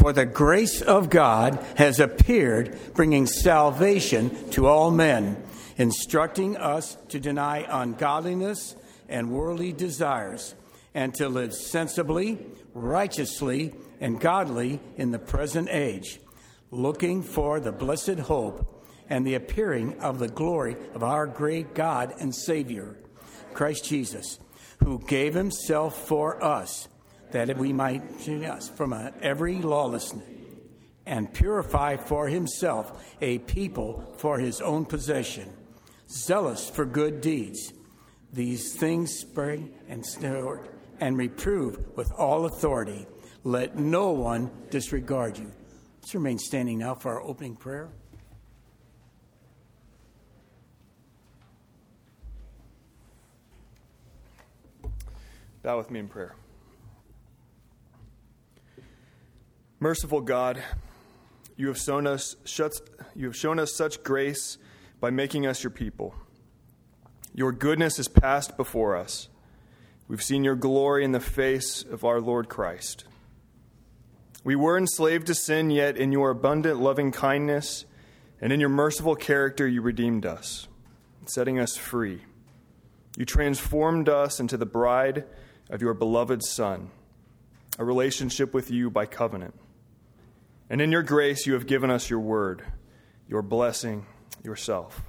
For the grace of God has appeared, bringing salvation to all men, instructing us to deny ungodliness and worldly desires, and to live sensibly, righteously, and godly in the present age, looking for the blessed hope and the appearing of the glory of our great God and Savior, Christ Jesus, who gave himself for us, that we might free us from every lawlessness and purify for himself a people for his own possession, zealous for good deeds. These things spring and steward and reprove with all authority. Let no one disregard you. Let's remain standing now for our opening prayer. Bow with me in prayer. Merciful God, you have shown us such grace by making us your people. Your goodness is passed before us. We've seen your glory in the face of our Lord Christ. We were enslaved to sin, yet in your abundant loving kindness and in your merciful character you redeemed us, setting us free. You transformed us into the bride of your beloved Son, a relationship with you by covenant. And in your grace, you have given us your word, your blessing, yourself.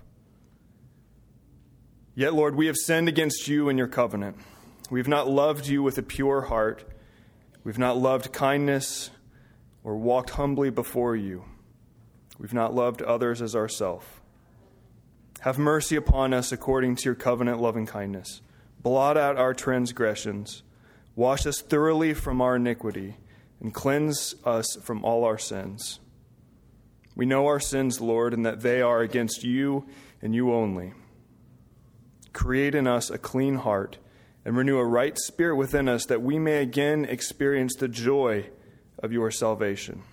Yet, Lord, we have sinned against you and your covenant. We have not loved you with a pure heart. We've not loved kindness or walked humbly before you. We've not loved others as ourselves. Have mercy upon us according to your covenant loving kindness. Blot out our transgressions. Wash us thoroughly from our iniquity, and cleanse us from all our sins. We know our sins, Lord, and that they are against you and you only. Create in us a clean heart and renew a right spirit within us, that we may again experience the joy of your salvation.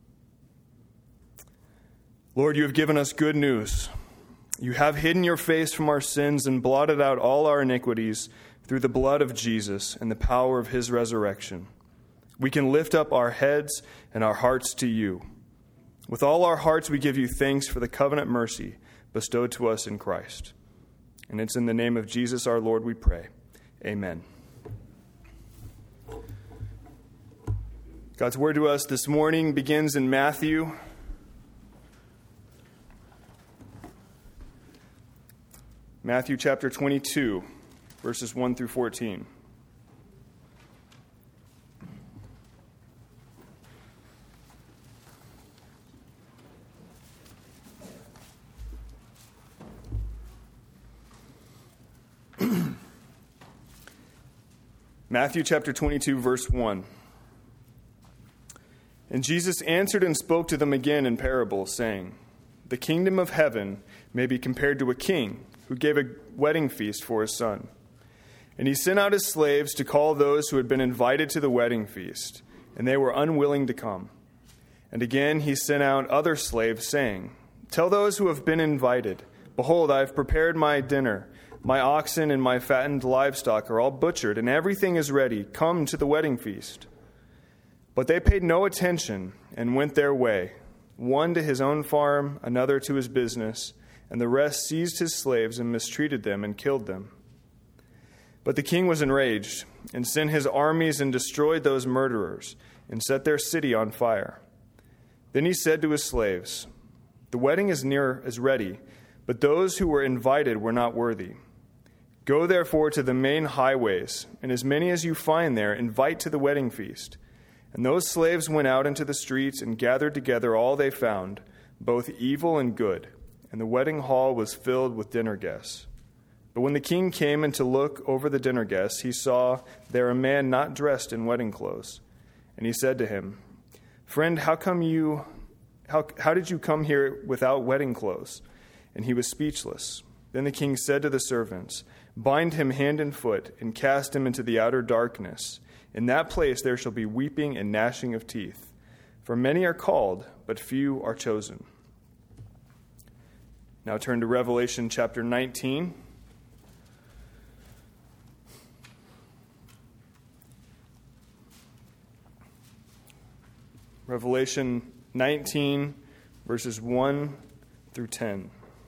Lord, you have given us good news. You have hidden your face from our sins and blotted out all our iniquities through the blood of Jesus and the power of his resurrection. We can lift up our heads and our hearts to you. With all our hearts, we give you thanks for the covenant mercy bestowed to us in Christ. And it's in the name of Jesus our Lord we pray. Amen. God's word to us this morning begins in Matthew. Matthew chapter 22, verses 1 through 14. Matthew chapter 22, verse 1. And Jesus answered and spoke to them again in parables, saying, The kingdom of heaven may be compared to a king who gave a wedding feast for his son. And he sent out his slaves to call those who had been invited to the wedding feast, and they were unwilling to come. And again he sent out other slaves, saying, Tell those who have been invited, Behold, I have prepared my dinner. My oxen and my fattened livestock are all butchered, and everything is ready. Come to the wedding feast. But they paid no attention and went their way, one to his own farm, another to his business, and the rest seized his slaves and mistreated them and killed them. But the king was enraged and sent his armies and destroyed those murderers and set their city on fire. Then he said to his slaves, The wedding is ready, but those who were invited were not worthy. Go therefore to the main highways, and as many as you find there, invite to the wedding feast. And those slaves went out into the streets and gathered together all they found, both evil and good, and the wedding hall was filled with dinner guests. But when the king came in to look over the dinner guests, he saw there a man not dressed in wedding clothes. And he said to him, Friend, how did you come here without wedding clothes? And he was speechless. Then the king said to the servants, Bind him hand and foot, and cast him into the outer darkness. In that place there shall be weeping and gnashing of teeth. For many are called, but few are chosen. Now turn to Revelation chapter 19. Revelation 19, verses 1 through 10.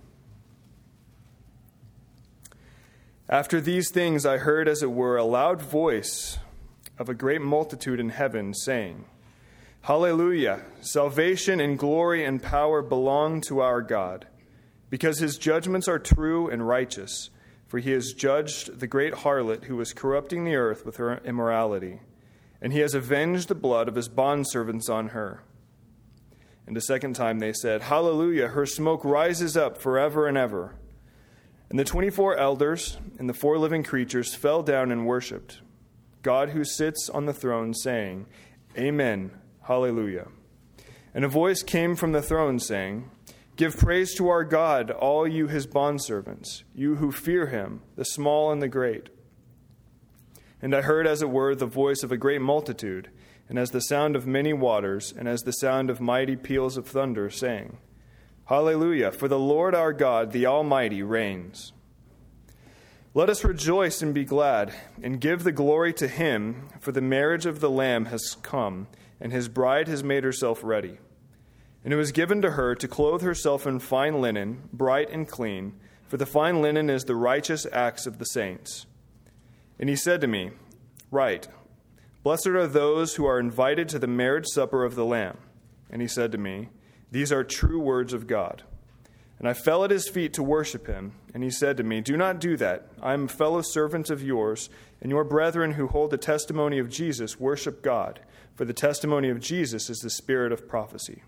After these things I heard, as it were, a loud voice of a great multitude in heaven, saying, Hallelujah! Salvation and glory and power belong to our God, because his judgments are true and righteous, for he has judged the great harlot who was corrupting the earth with her immorality, and he has avenged the blood of his bondservants on her. And a second time they said, Hallelujah! Her smoke rises up forever and ever. And the 24 elders and the 4 living creatures fell down and worshipped God who sits on the throne, saying, Amen, Hallelujah. And a voice came from the throne saying, Give praise to our God, all you his bondservants, you who fear him, the small and the great. And I heard, as it were, the voice of a great multitude, and as the sound of many waters, and as the sound of mighty peals of thunder, saying, Hallelujah, for the Lord our God, the Almighty, reigns. Let us rejoice and be glad, and give the glory to him, for the marriage of the Lamb has come, and his bride has made herself ready. And it was given to her to clothe herself in fine linen, bright and clean, for the fine linen is the righteous acts of the saints. And he said to me, Write, Blessed are those who are invited to the marriage supper of the Lamb. And he said to me, These are true words of God. And I fell at his feet to worship him. And he said to me, Do not do that. I am a fellow servant of yours, and your brethren who hold the testimony of Jesus worship God. For the testimony of Jesus is the spirit of prophecy.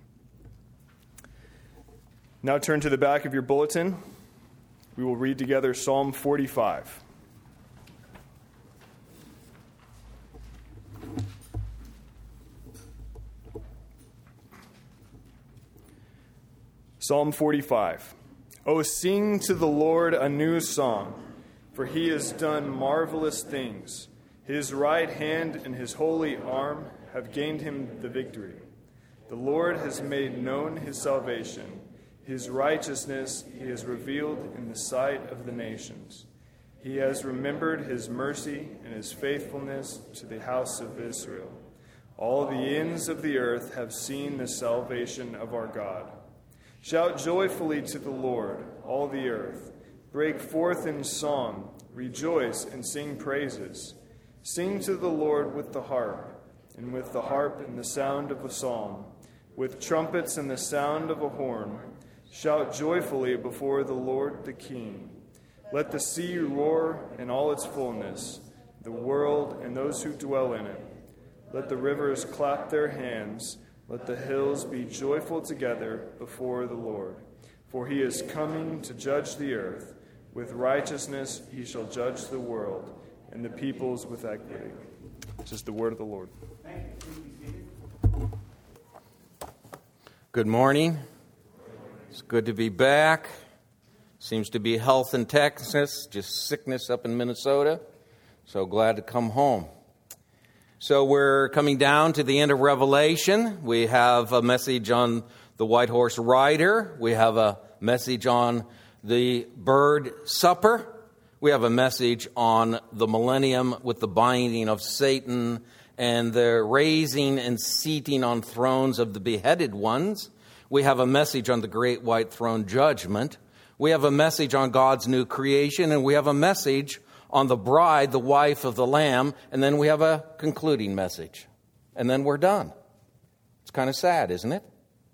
Now turn to the back of your bulletin. We will read together Psalm 45. Psalm 45. Oh, sing to the Lord a new song, for he has done marvelous things. His right hand and his holy arm have gained him the victory. The Lord has made known his salvation. His righteousness he has revealed in the sight of the nations. He has remembered his mercy and his faithfulness to the house of Israel. All the ends of the earth have seen the salvation of our God. Shout joyfully to the Lord, all the earth. Break forth in song, rejoice and sing praises. Sing to the Lord with the harp, and with the harp and the sound of a psalm, with trumpets and the sound of a horn. Shout joyfully before the Lord the King. Let the sea roar in all its fullness, the world and those who dwell in it. Let the rivers clap their hands. Let the hills be joyful together before the Lord. For he is coming to judge the earth. With righteousness he shall judge the world, and the peoples with equity. This is the word of the Lord. Good morning. It's good to be back. Seems to be health in Texas, just sickness up in Minnesota. So glad to come home. So we're coming down to the end of Revelation. We have a message on the white horse rider. We have a message on the bird supper. We have a message on the millennium with the binding of Satan and the raising and seating on thrones of the beheaded ones. We have a message on the great white throne judgment. We have a message on God's new creation, and we have a message on the bride, the wife of the Lamb, and then we have a concluding message. And then we're done. It's kind of sad, isn't it?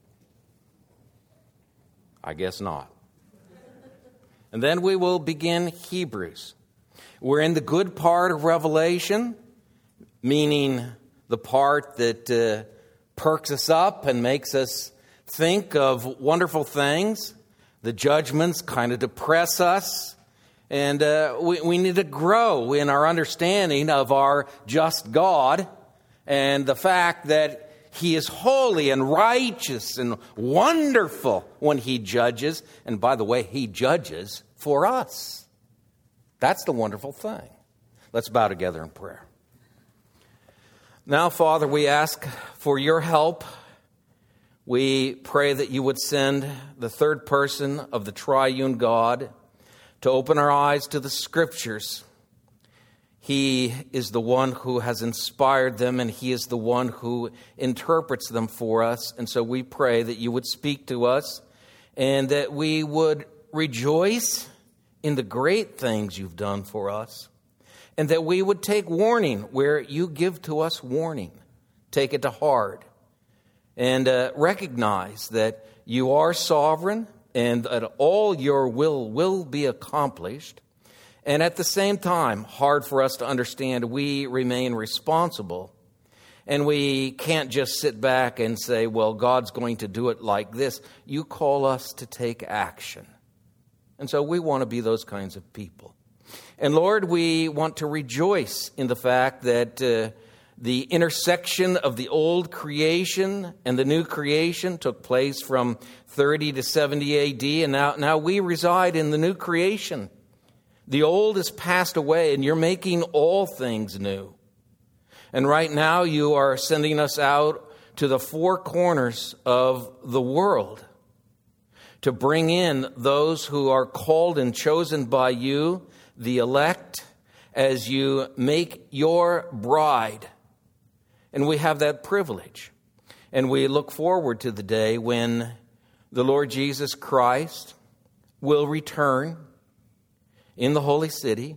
I guess not. And then we will begin Hebrews. We're in the good part of Revelation, meaning the part that perks us up and makes us think of wonderful things. The judgments kind of depress us. And we need to grow in our understanding of our just God and the fact that he is holy and righteous and wonderful when he judges. And by the way, he judges for us. That's the wonderful thing. Let's bow together in prayer. Now, Father, we ask for your help. We pray that you would send the third person of the triune God to open our eyes to the Scriptures. He is the one who has inspired them, and He is the one who interprets them for us. And so we pray that you would speak to us and that we would rejoice in the great things you've done for us, and that we would take warning where you give to us warning. Take it to heart and recognize that you are sovereign and that all your will be accomplished. And at the same time, hard for us to understand, we remain responsible. And we can't just sit back and say, well, God's going to do it like this. You call us to take action. And so we want to be those kinds of people. And Lord, we want to rejoice in the fact that the intersection of the old creation and the new creation took place from 30 to 70 A.D. And now we reside in the new creation. The old has passed away, and you're making all things new. And right now you are sending us out to the four corners of the world to bring in those who are called and chosen by you, the elect, as you make your bride. And we have that privilege. And we look forward to the day when the Lord Jesus Christ will return in the holy city,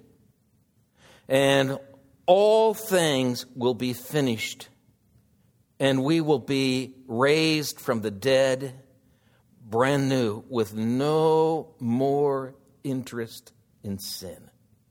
and all things will be finished, and we will be raised from the dead, brand new, with no more interest in sin.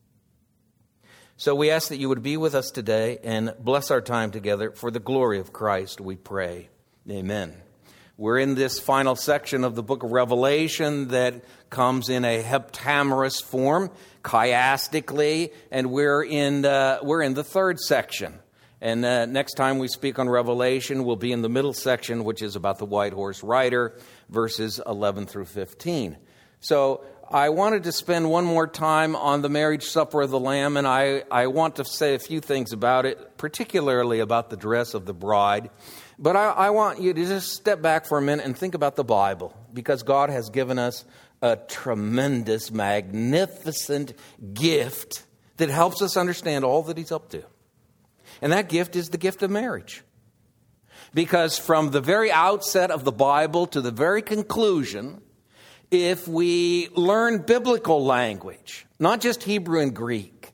So we ask that you would be with us today and bless our time together for the glory of Christ, we pray. Amen. We're in this final section of the book of Revelation that comes in a heptamerous form, chiastically, and we're in the third section. And next time we speak on Revelation, we'll be in the middle section, which is about the white horse rider, verses 11 through 15. So I wanted to spend one more time on the marriage supper of the Lamb, and I want to say a few things about it, particularly about the dress of the bride. But I want you to just step back for a minute and think about the Bible, because God has given us a tremendous, magnificent gift that helps us understand all that He's up to. And that gift is the gift of marriage. Because from the very outset of the Bible to the very conclusion, if we learn biblical language, not just Hebrew and Greek,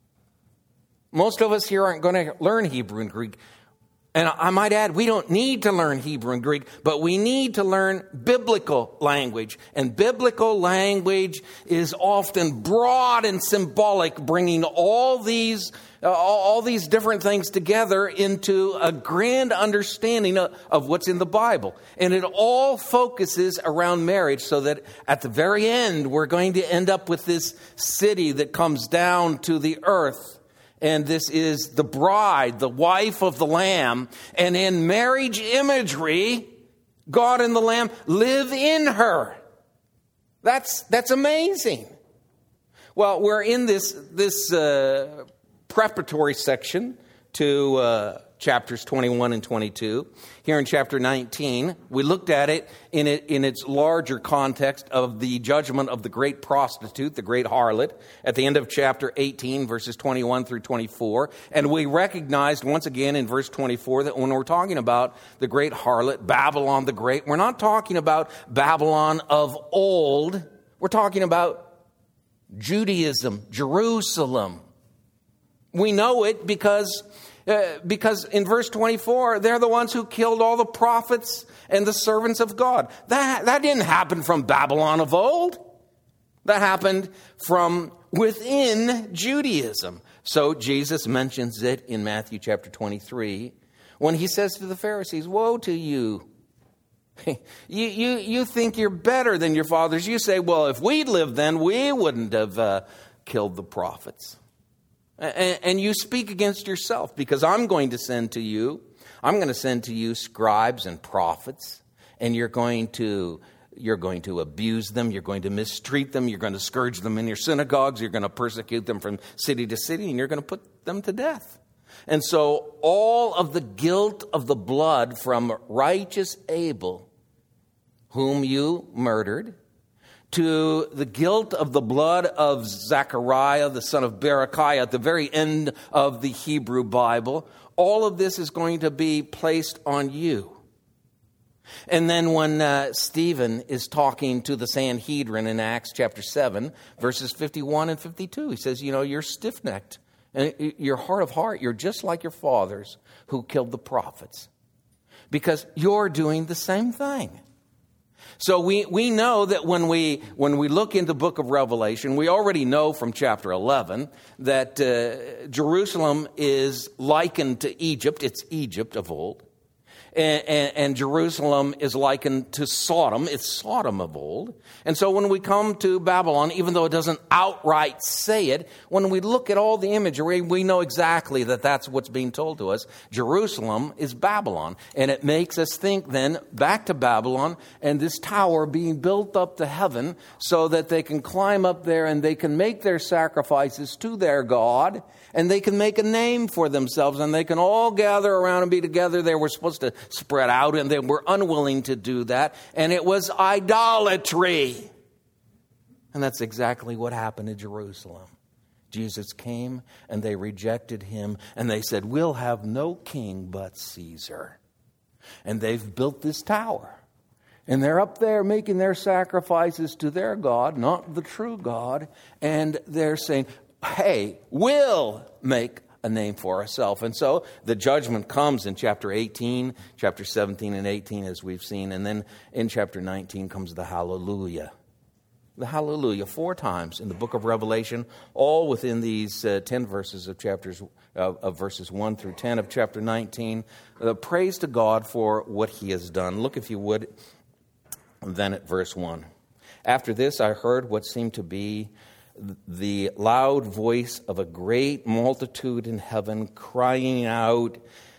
most of us here aren't going to learn Hebrew and Greek. And I might add, we don't need to learn Hebrew and Greek, but we need to learn biblical language. And biblical language is often broad and symbolic, bringing all these different things together into a grand understanding of what's in the Bible. And it all focuses around marriage, so that at the very end, we're going to end up with this city that comes down to the earth. And this is the bride, the wife of the Lamb. And in marriage imagery, God and the Lamb live in her. That's amazing. Well, we're in this preparatory section to chapters 21 and 22. Here in chapter 19, we looked at it in its larger context of the judgment of the great prostitute, the great harlot, at the end of chapter 18, verses 21 through 24. And we recognized once again in verse 24 that when we're talking about the great harlot, Babylon the Great, we're not talking about Babylon of old. We're talking about Judaism, Jerusalem. We know it because in verse 24, they're the ones who killed all the prophets and the servants of God. That didn't happen from Babylon of old. That happened from within Judaism. So Jesus mentions it in Matthew chapter 23 when he says to the Pharisees, "Woe to you. You think you're better than your fathers. You say, well, if we'd lived then, we wouldn't have killed the prophets. And you speak against yourself, because I'm going to send to you scribes and prophets, and you're going to abuse them, you're going to mistreat them, you're going to scourge them in your synagogues, you're going to persecute them from city to city, and you're going to put them to death. And so all of the guilt of the blood from righteous Abel, whom you murdered, to the guilt of the blood of Zechariah, the son of Berechiah, at the very end of the Hebrew Bible. All of this is going to be placed on you. And then when Stephen is talking to the Sanhedrin in Acts chapter 7, verses 51 and 52, he says, you're stiff-necked. And you're hard of heart. You're just like your fathers who killed the prophets. Because you're doing the same thing. So we know that when we look into the book of Revelation, we already know from chapter 11 that Jerusalem is likened to Egypt. It's Egypt of old. And Jerusalem is likened to Sodom. It's Sodom of old. And so when we come to Babylon, even though it doesn't outright say it, when we look at all the imagery, we know exactly that that's what's being told to us. Jerusalem is Babylon. And it makes us think then back to Babylon and this tower being built up to heaven so that they can climb up there and they can make their sacrifices to their God. And they can make a name for themselves, and they can all gather around and be together. They were supposed to spread out, and they were unwilling to do that. And it was idolatry. And that's exactly what happened in Jerusalem. Jesus came, and they rejected him, and they said, we'll have no king but Caesar. And they've built this tower. And they're up there making their sacrifices to their God, not the true God. And they're saying, hey, we'll make a name for ourselves. And so the judgment comes in chapter 18, chapter 17 and 18, as we've seen. And then in chapter 19 comes the hallelujah. The hallelujah 4 times in the book of Revelation, all within these 10 verses of verses 1 through 10 of chapter 19. Praise to God for what he has done. Look, if you would, then at verse 1. After this, I heard what seemed to be the loud voice of a great multitude in heaven crying out,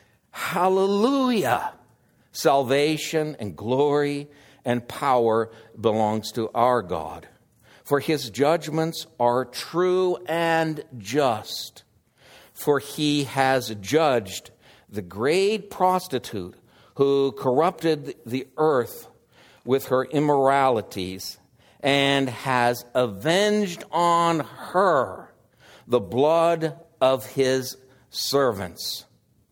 hallelujah! Salvation and glory and power belongs to our God. For his judgments are true and just. For he has judged the great prostitute who corrupted the earth with her immoralities, and has avenged on her the blood of his servants.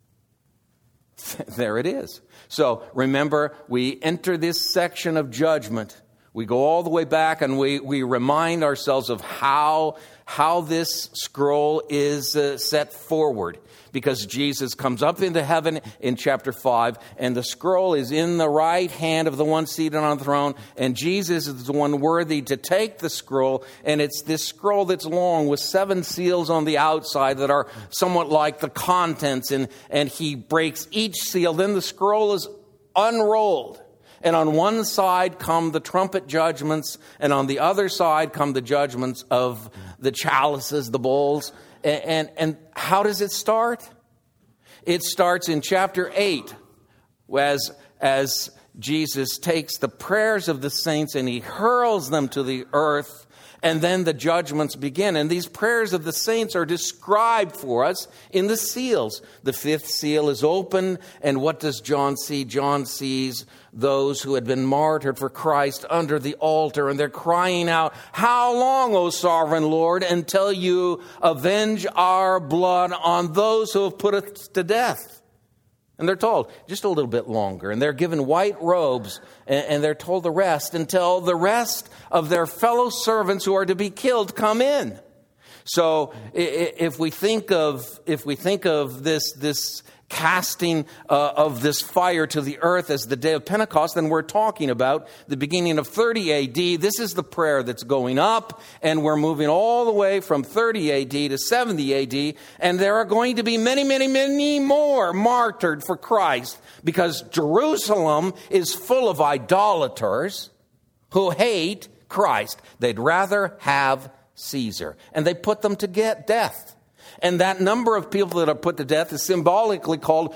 There it is. So remember, we enter this section of judgment. We go all the way back and we remind ourselves of how this scroll is set forward. Because Jesus comes up into heaven in chapter 5, and the scroll is in the right hand of the one seated on the throne, and Jesus is the one worthy to take the scroll, and it's this scroll that's long with 7 seals on the outside that are somewhat like the contents, and he breaks each seal. Then the scroll is unrolled. And on one side come the trumpet judgments, and on the other side come the judgments of the chalices, the bowls. And how does it start? It starts in chapter 8, as Jesus takes the prayers of the saints and he hurls them to the earth, and then the judgments begin. And these prayers of the saints are described for us in the seals. The 5th seal is open, and what does John see? John sees those who had been martyred for Christ under the altar, and they're crying out, how long, O sovereign Lord, until you avenge our blood on those who have put us to death? And they're told, just a little bit longer. And they're given white robes, and they're told the rest until the rest of their fellow servants who are to be killed come in. So if we think of this casting of this fire to the earth as the day of Pentecost, then we're talking about the beginning of 30 AD. This is the prayer that's going up, and we're moving all the way from 30 AD to 70 AD, and there are going to be many, many, many more martyred for Christ, because Jerusalem is full of idolaters who hate Christ. They'd rather have Caesar, and they put them to death. And that number of people that are put to death is symbolically called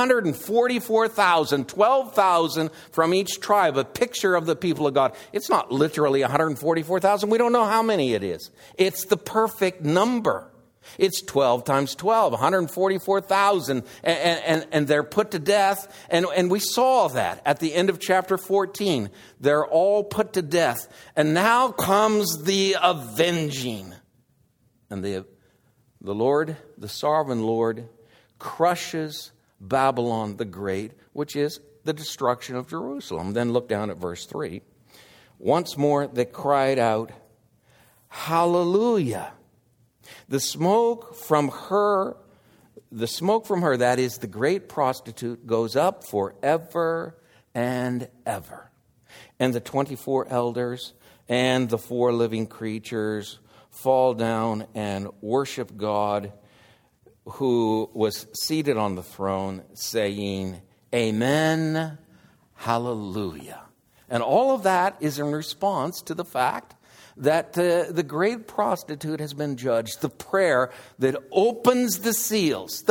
144,000, 12,000 from each tribe, a picture of the people of God. It's not literally 144,000. We don't know how many it is. It's the perfect number. It's 12 times 12, 144,000, and they're put to death. And we saw that at the end of chapter 14. They're all put to death. And now comes the avenging. And the Lord, the sovereign Lord, crushes Babylon the Great, which is the destruction of Jerusalem. Then look down at verse 3. Once more they cried out, Hallelujah. The smoke from her, that is the great prostitute, goes up forever and ever. And the 24 elders and the 4 living creatures fall down and worship God, who was seated on the throne, saying, Amen, Hallelujah. And all of that is in response to the fact that the great prostitute has been judged. The prayer that opens the seals,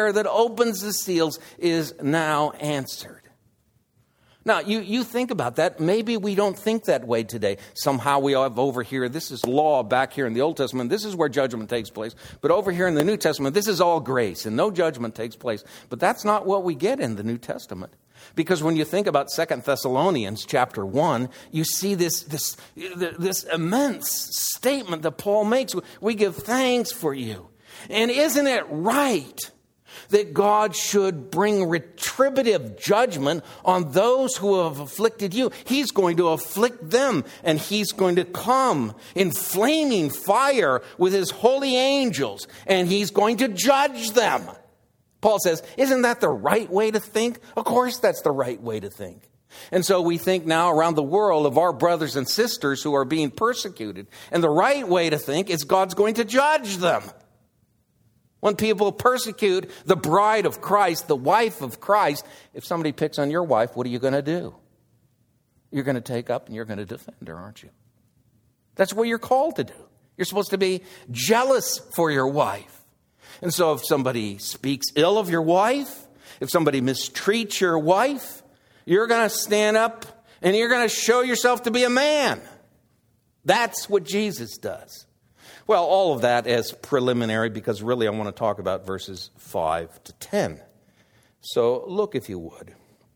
is now answered. Now, you think about that. Maybe we don't think that way today. Somehow we have over here, this is law back here in the Old Testament. This is where judgment takes place. But over here in the New Testament, this is all grace and no judgment takes place. But that's not what we get in the New Testament. Because when you think about 2 Thessalonians chapter 1, you see this immense statement that Paul makes. We give thanks for you. And isn't it right that God should bring retributive judgment on those who have afflicted you? He's going to afflict them, and he's going to come in flaming fire with his holy angels, and he's going to judge them. Paul says, isn't that the right way to think? Of course that's the right way to think. And so we think now around the world of our brothers and sisters who are being persecuted. And the right way to think is God's going to judge them. When people persecute the bride of Christ, the wife of Christ, if somebody picks on your wife, what are you going to do? You're going to take up and you're going to defend her, aren't you? That's what you're called to do. You're supposed to be jealous for your wife. And so if somebody speaks ill of your wife, if somebody mistreats your wife, you're going to stand up and you're going to show yourself to be a man. That's what Jesus does. Well, all of that as preliminary, because really I want to talk about verses 5 to 10. So look, if you would.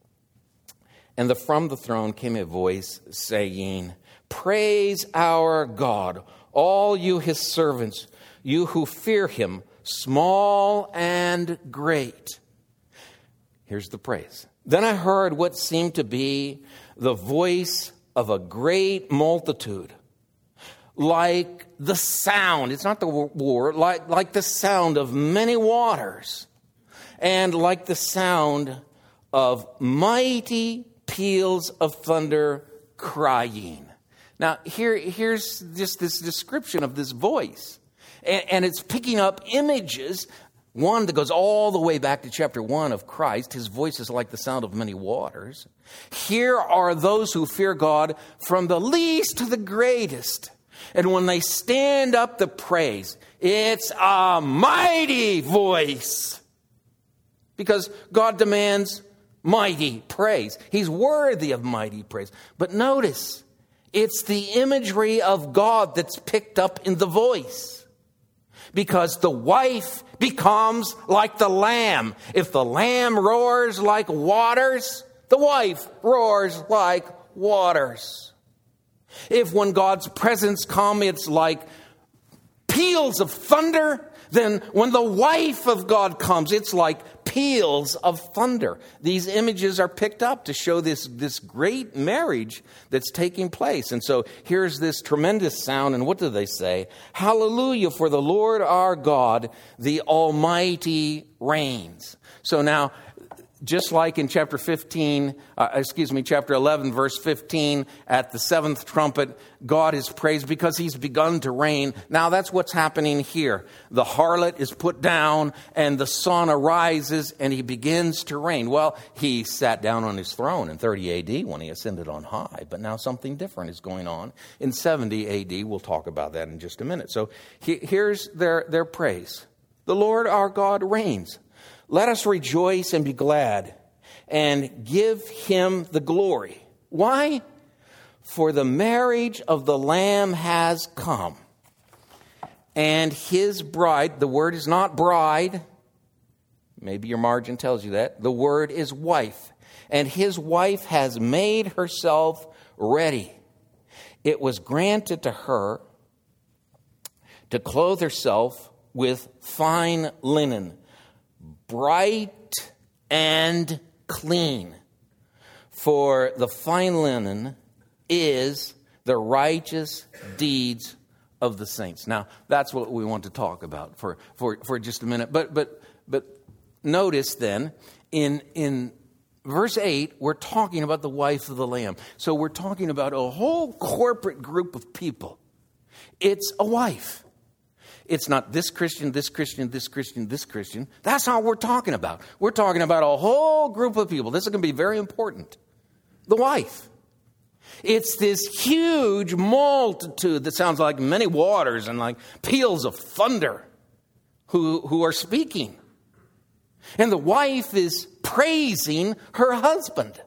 And from the throne came a voice saying, Praise our God, all you his servants, you who fear him, small and great. Here's the praise. Then I heard what seemed to be the voice of a great multitude, like the sound, it's not the word, like the sound of many waters, and like the sound of mighty peals of thunder crying. Now, here's just this description of this voice. And it's picking up images, one that goes all the way back to chapter 1 of Christ. His voice is like the sound of many waters. Here are those who fear God from the least to the greatest. And when they stand up to praise, it's a mighty voice. Because God demands mighty praise. He's worthy of mighty praise. But notice, it's the imagery of God that's picked up in the voice. Because the wife becomes like the lamb. If the lamb roars like waters, the wife roars like waters. If when God's presence comes, it's like peals of thunder, then when the wife of God comes, it's like peals of thunder. These images are picked up to show this great marriage that's taking place. And so here's this tremendous sound. And what do they say? Hallelujah, for the Lord our God, the Almighty reigns. So now, just like in chapter 11, verse 15, at the seventh trumpet, God is praised because he's begun to reign. Now that's what's happening here. The harlot is put down and the Son arises and he begins to reign. Well, he sat down on his throne in 30 AD when he ascended on high, but now something different is going on in 70 AD. We'll talk about that in just a minute. So here's their praise. The Lord our God reigns. Let us rejoice and be glad and give him the glory. Why? For the marriage of the Lamb has come. and his bride, the word is not bride, maybe your margin tells you that, the word is wife, and his wife has made herself ready. It was granted to her to clothe herself with fine linen, bright and clean. For the fine linen is the righteous deeds of the saints. Now, that's what we want to talk about for just a minute. But notice then, in verse 8, we're talking about the wife of the Lamb. So we're talking about a whole corporate group of people. It's a wife. It's not this Christian, this Christian, this Christian, this Christian. That's not what we're talking about. We're talking about a whole group of people. This is going to be very important. The wife. It's this huge multitude that sounds like many waters and like peals of thunder who are speaking. And the wife is praising her husband.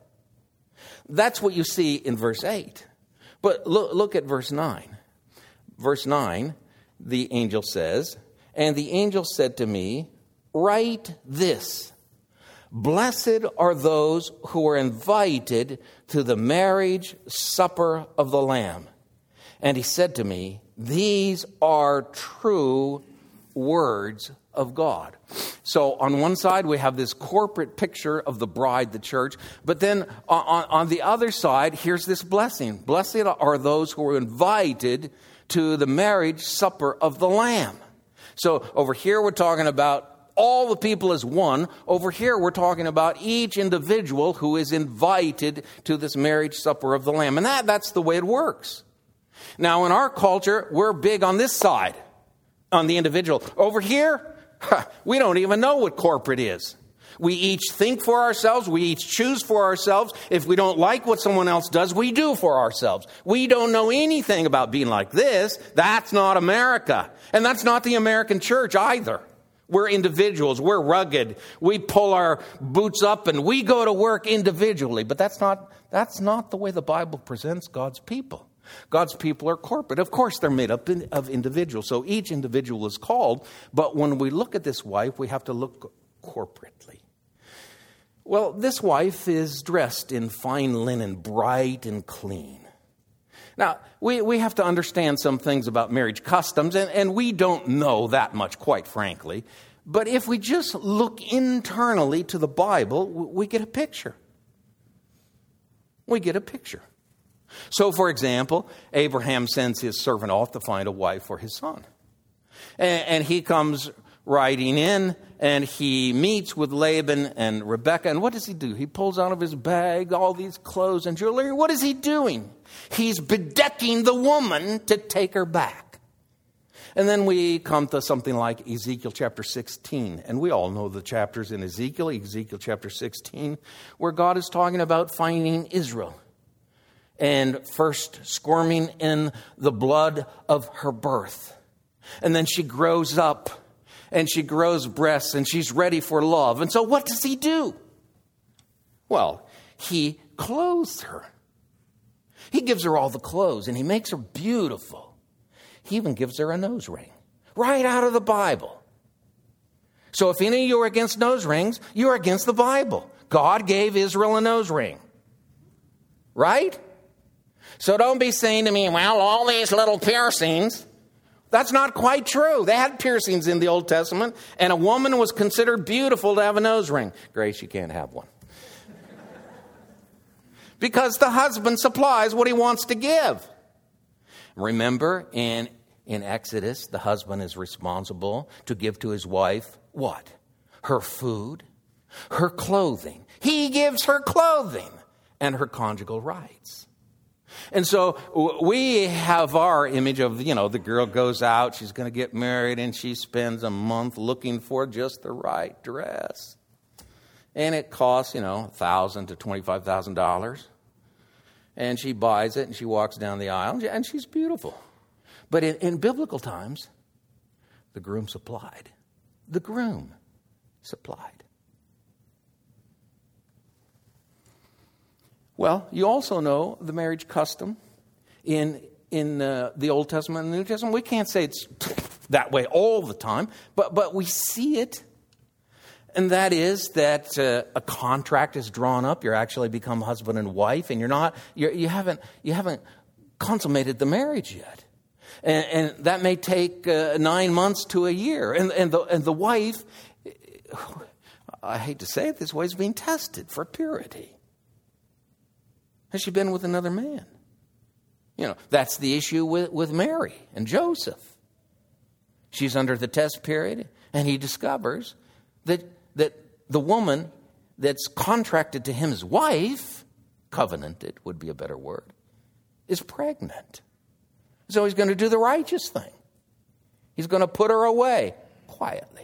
That's what you see in verse 8. But look at verse 9. Verse 9, the angel says, and the angel said to me, write this, blessed are those who are invited to the marriage supper of the Lamb. And he said to me, these are true words of God. So on one side, we have this corporate picture of the bride, the church. But then on the other side, here's this blessing. Blessed are those who are invited to the marriage supper of the Lamb. So over here, we're talking about all the people as one. Over here, we're talking about each individual who is invited to this marriage supper of the Lamb. And that's the way it works. Now, in our culture, we're big on this side, on the individual. Over here, we don't even know what corporate is. We each think for ourselves. We each choose for ourselves. If we don't like what someone else does, we do for ourselves. We don't know anything about being like this. That's not America. And that's not the American church either. We're individuals. We're rugged. We pull our boots up and we go to work individually. But that's not the way the Bible presents God's people. God's people are corporate. Of course, they're made up of individuals. So each individual is called. But when we look at this wife, we have to look corporately. Well, this wife is dressed in fine linen, bright and clean. Now, we have to understand some things about marriage customs, and we don't know that much, quite frankly. But if we just look internally to the Bible, we get a picture. We get a picture. So, for example, Abraham sends his servant off to find a wife for his son. And he comes riding in, and he meets with Laban and Rebekah. And what does he do? He pulls out of his bag all these clothes and jewelry. What is he doing? He's bedecking the woman to take her back. And then we come to something like Ezekiel chapter 16. And we all know the chapters in Ezekiel chapter 16, where God is talking about finding Israel and first squirming in the blood of her birth. And then she grows up and she grows breasts and she's ready for love. And so what does he do? Well, he clothes her. He gives her all the clothes and he makes her beautiful. He even gives her a nose ring right out of the Bible. So if any of you are against nose rings, you're against the Bible. God gave Israel a nose ring. Right? So don't be saying to me, well, all these little piercings. That's not quite true. They had piercings in the Old Testament, and a woman was considered beautiful to have a nose ring. Grace, you can't have one. Because the husband supplies what he wants to give. Remember, in Exodus, the husband is responsible to give to his wife what? Her food, her clothing. He gives her clothing and her conjugal rights. And so we have our image of, the girl goes out, she's going to get married, and she spends a month looking for just the right dress. And it costs, $1,000 to $25,000. And she buys it, and she walks down the aisle, and she's beautiful. But in biblical times, the groom supplied. The groom supplied. Well, you also know the marriage custom in the Old Testament and the New Testament. We can't say it's that way all the time, but we see it. And that is that a contract is drawn up. You're actually become husband and wife, and you haven't consummated the marriage yet. And that may take 9 months to a year. And the wife, I hate to say it this way, is being tested for purity. Has she been with another man? That's the issue with Mary and Joseph. She's under the test period, and he discovers that the woman that's contracted to him as wife, covenanted would be a better word, is pregnant. So he's going to do the righteous thing. He's going to put her away quietly.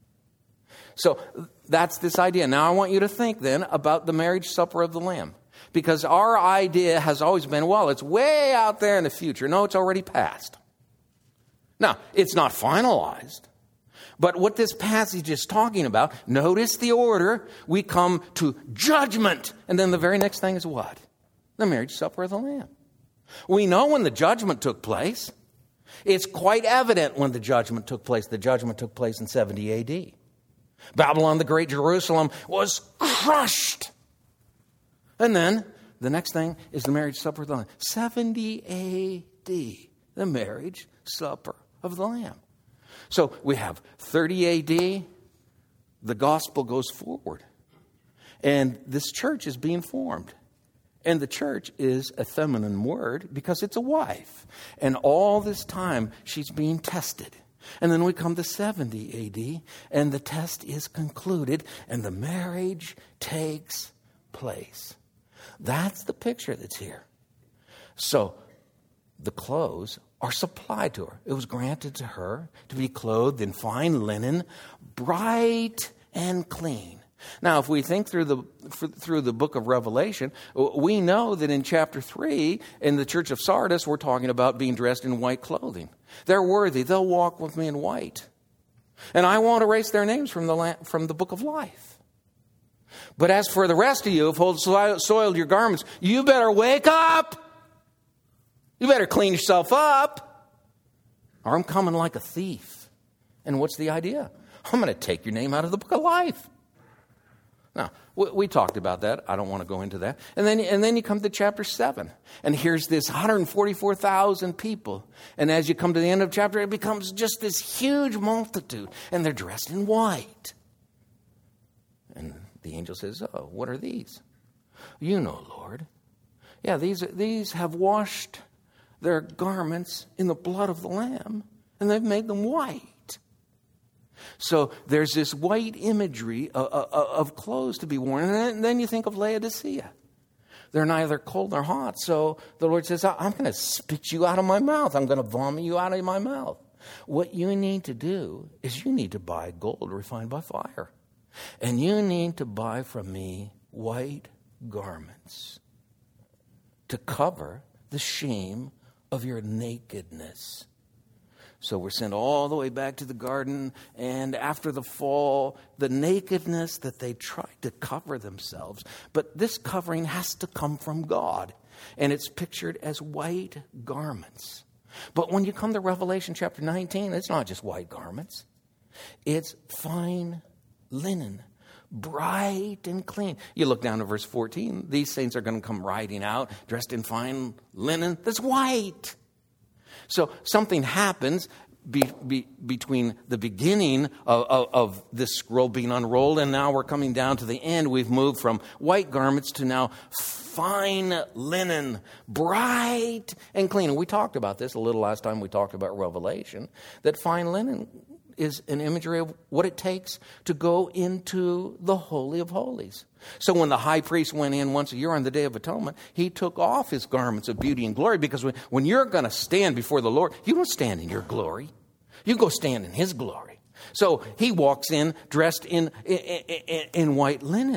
So that's this idea. Now I want you to think then about the marriage supper of the Lamb. Because our idea has always been, well, it's way out there in the future. No, it's already passed. Now, it's not finalized. But what this passage is talking about, notice the order. We come to judgment. And then the very next thing is what? The marriage supper of the Lamb. We know when the judgment took place. It's quite evident when the judgment took place. The judgment took place in 70 A.D. Babylon, the great Jerusalem, was crushed. And then the next thing is the marriage supper of the Lamb. 70 A.D., the marriage supper of the Lamb. So we have 30 A.D., the gospel goes forward. And this church is being formed. And the church is a feminine word because it's a wife. And all this time, she's being tested. And then we come to 70 A.D., and the test is concluded, and the marriage takes place. That's the picture that's here. So the clothes are supplied to her. It was granted to her to be clothed in fine linen, bright and clean. Now, if we think through the book of Revelation, we know that in chapter 3, in the church of Sardis, we're talking about being dressed in white clothing. They're worthy. They'll walk with me in white. And I won't erase their names from the book of life. But as for the rest of you, who've soiled your garments, you better wake up. You better clean yourself up. Or I'm coming like a thief. And what's the idea? I'm going to take your name out of the book of life. Now, we talked about that. I don't want to go into that. And then you come to chapter 7. And here's this 144,000 people. And as you come to the end of chapter, it becomes just this huge multitude. And they're dressed in white. And the angel says, oh, what are these? You know, Lord. Yeah, these have washed their garments in the blood of the Lamb. And they've made them white. So there's this white imagery of clothes to be worn. And then you think of Laodicea. They're neither cold nor hot. So the Lord says, I'm going to spit you out of my mouth. I'm going to vomit you out of my mouth. What you need to do is you need to buy gold refined by fire. And you need to buy from me white garments to cover the shame of your nakedness. So we're sent all the way back to the garden, and after the fall, the nakedness that they tried to cover themselves. But this covering has to come from God, and it's pictured as white garments. But when you come to Revelation chapter 19, it's not just white garments. It's fine linen, bright and clean. You look down to verse 14. These saints are going to come riding out, dressed in fine linen that's white. So something happens between the beginning of this scroll being unrolled, and now we're coming down to the end. We've moved from white garments to now fine linen, bright and clean. And we talked about this a little last time we talked about Revelation, that fine linen is an imagery of what it takes to go into the Holy of Holies. So when the high priest went in once a year on the Day of Atonement, he took off his garments of beauty and glory, because when you're going to stand before the Lord, you don't stand in your glory. You go stand in his glory. So he walks in dressed in white linen.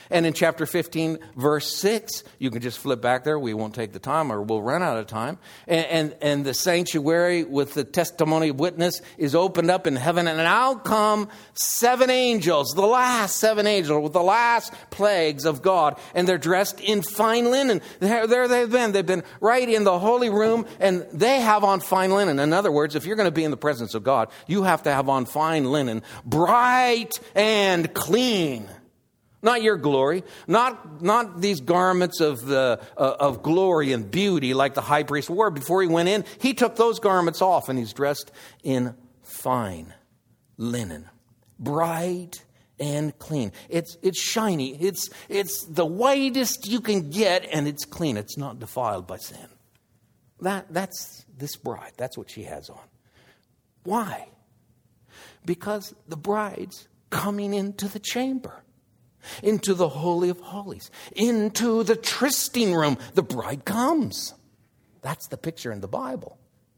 And in chapter 15, verse 6, you can just flip back there. We won't take the time or we'll run out of time. And the sanctuary with the testimony of witness is opened up in heaven. And out come 7 angels, the last 7 angels with the last plagues of God. And they're dressed in fine linen. There they've been. They've been right in the holy room and they have on fine linen. In other words, if you're going to be in the presence of God, you have to have on fine linen, bright and clean. Not your glory, not these garments of glory and beauty like the high priest wore before he went in. He took those garments off and he's dressed in fine linen, bright and clean. It's shiny. It's the whitest you can get, and it's clean. It's not defiled by sin. That's this bride. That's what she has on. Why? Because the bride's coming into the chamber. Into the Holy of Holies, into the trysting room. The bride comes. That's the picture in the Bible.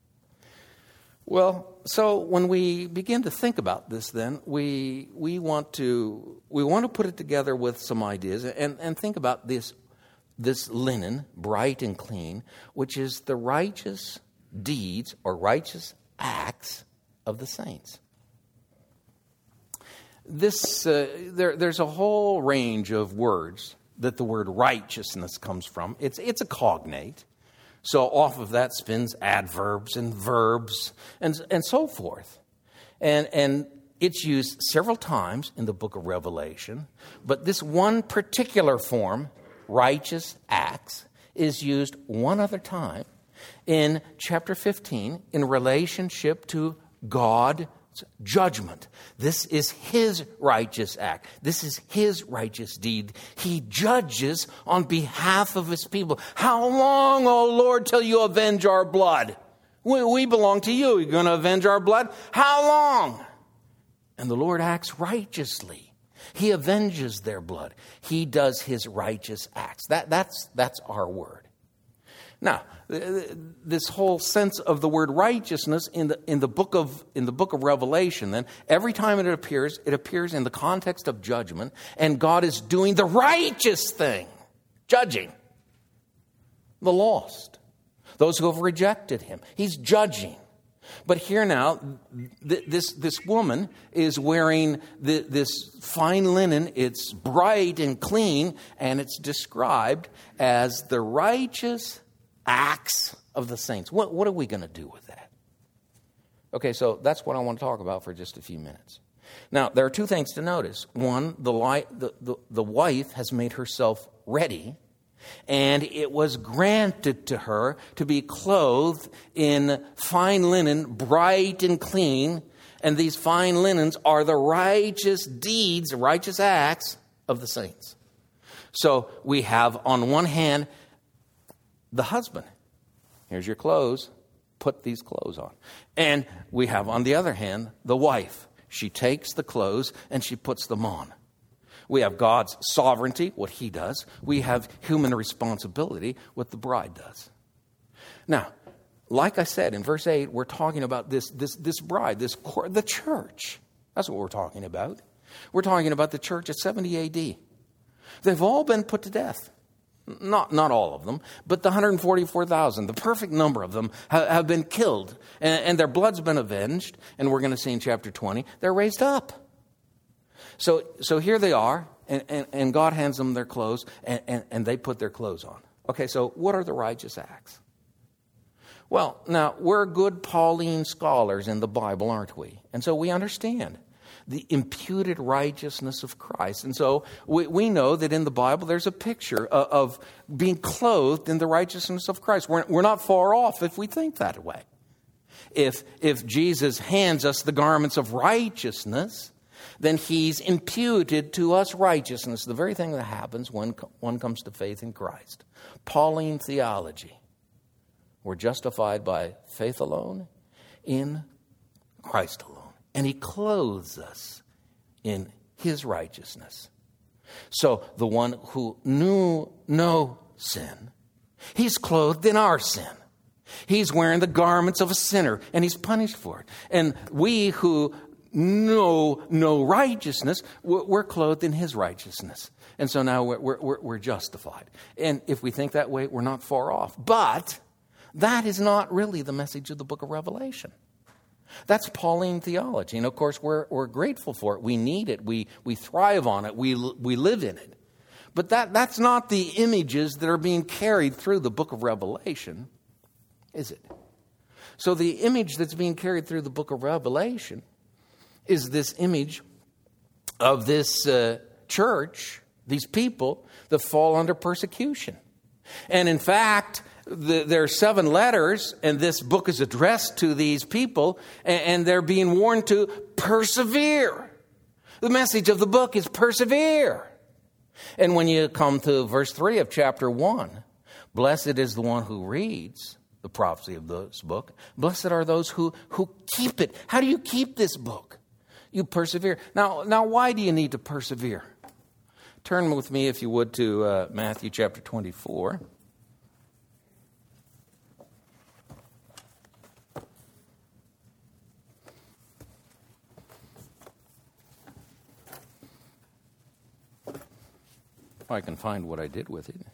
Well, so when we begin to think about this, then we want to put it together with some ideas and think about this linen, bright and clean, which is the righteous deeds or righteous acts of the saints. There's a whole range of words that the word righteousness comes from. It's a cognate. So off of that spins adverbs and verbs and so forth. And it's used several times in the book of Revelation. But this one particular form, righteous acts, is used one other time in chapter 15 in relationship to God judgment. This is his righteous act. This is his righteous deed. He judges on behalf of his people. How long, O Lord, till you avenge our blood? We belong to you. You're going to avenge our blood? How long? And the Lord acts righteously. He avenges their blood. He does his righteous acts. That's our word. Now, this whole sense of the word righteousness in the book of Revelation, then every time it appears in the context of judgment, and God is doing the righteous thing, judging the lost, those who have rejected him. He's judging. But here now, this woman is wearing this fine linen. It's bright and clean, and it's described as the righteous acts of the saints. What are we going to do with that? Okay, so that's what I want to talk about for just a few minutes. Now, there are two things to notice. One, the wife has made herself ready, and it was granted to her to be clothed in fine linen, bright and clean, and these fine linens are the righteous deeds, righteous acts of the saints. So we have on one hand the husband. Here's your clothes. Put these clothes on. And we have on the other hand the wife. She takes the clothes and she puts them on. We have God's sovereignty, what he does. We have human responsibility, what the bride does. Now, like I said, in verse 8, we're talking about this bride, the church. That's what we're talking about. We're talking about the church at 70 AD. They've all been put to death. Not all of them, but the 144,000, the perfect number of them have been killed, and their blood's been avenged, and we're going to see in chapter 20, they're raised up. So here they are, and God hands them their clothes, and they put their clothes on. Okay, so what are the righteous acts? Well, now, we're good Pauline scholars in the Bible, aren't we? And so we understand the imputed righteousness of Christ. And so we know that in the Bible there's a picture of being clothed in the righteousness of Christ. We're not far off if we think that way. If Jesus hands us the garments of righteousness, then he's imputed to us righteousness, the very thing that happens when one comes to faith in Christ. Pauline theology. We're justified by faith alone, in Christ alone. And he clothes us in his righteousness. So the one who knew no sin, he's clothed in our sin. He's wearing the garments of a sinner, and he's punished for it. And we who no righteousness, we're clothed in his righteousness. And so now we're justified. And if we think that way, we're not far off. But that is not really the message of the book of Revelation. That's Pauline theology. And of course, we're grateful for it. We need it. We thrive on it. We live in it. But that's not the images that are being carried through the book of Revelation, is it? So the image that's being carried through the book of Revelation is this image of this church, these people that fall under persecution. And in fact, there are 7 letters, and this book is addressed to these people, and they're being warned to persevere. The message of the book is persevere. And when you come to verse 3 of chapter 1, blessed is the one who reads the prophecy of this book. Blessed are those who keep it. How do you keep this book? You persevere. Now, why do you need to persevere? Turn with me, if you would, to Matthew chapter 24. If I can find what I did with it.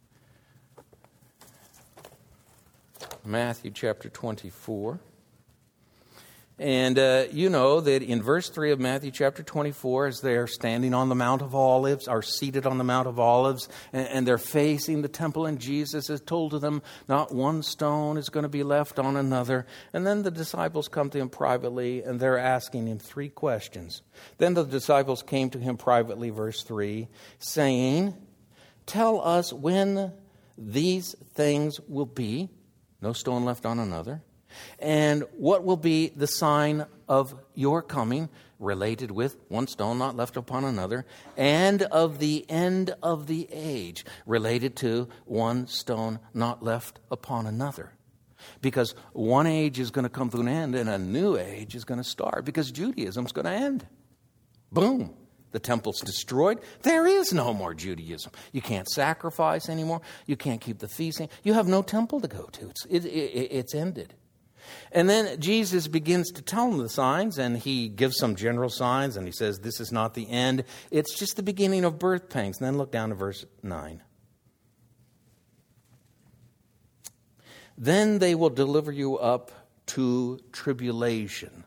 Matthew chapter 24. And you know that in verse 3 of Matthew chapter 24, as they're standing on the Mount of Olives, are seated on the Mount of Olives, and they're facing the temple, and Jesus has told to them, not one stone is going to be left on another. And then the disciples come to him privately, and they're asking him 3 questions. Then the disciples came to him privately, verse 3, saying, tell us when these things will be, no stone left on another. And what will be the sign of your coming, related with one stone not left upon another, and of the end of the age, related to one stone not left upon another? Because one age is going to come to an end and a new age is going to start, because Judaism's going to end. Boom. The temple's destroyed. There is no more Judaism. You can't sacrifice anymore. You can't keep the feast. You have no temple to go to. It's ended. And then Jesus begins to tell them the signs, and he gives some general signs, and he says, this is not the end. It's just the beginning of birth pangs. And then look down to verse 9. Then they will deliver you up to tribulation,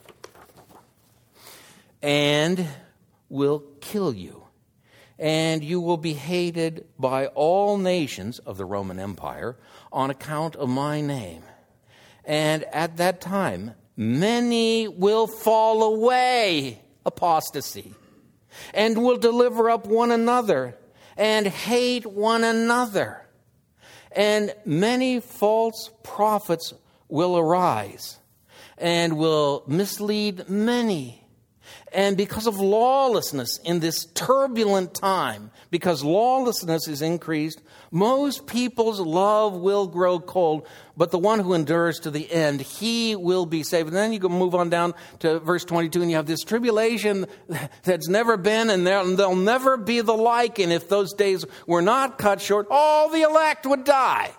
and will kill you. And you will be hated by all nations of the Roman Empire on account of my name. And at that time, many will fall away, apostasy, and will deliver up one another and hate one another. And many false prophets will arise and will mislead many. And because of lawlessness in this turbulent time, because lawlessness is increased, most people's love will grow cold, but the one who endures to the end, he will be saved. And then you can move on down to verse 22, and you have this tribulation that's never been, and there'll never be the like. And if those days were not cut short, all the elect would die.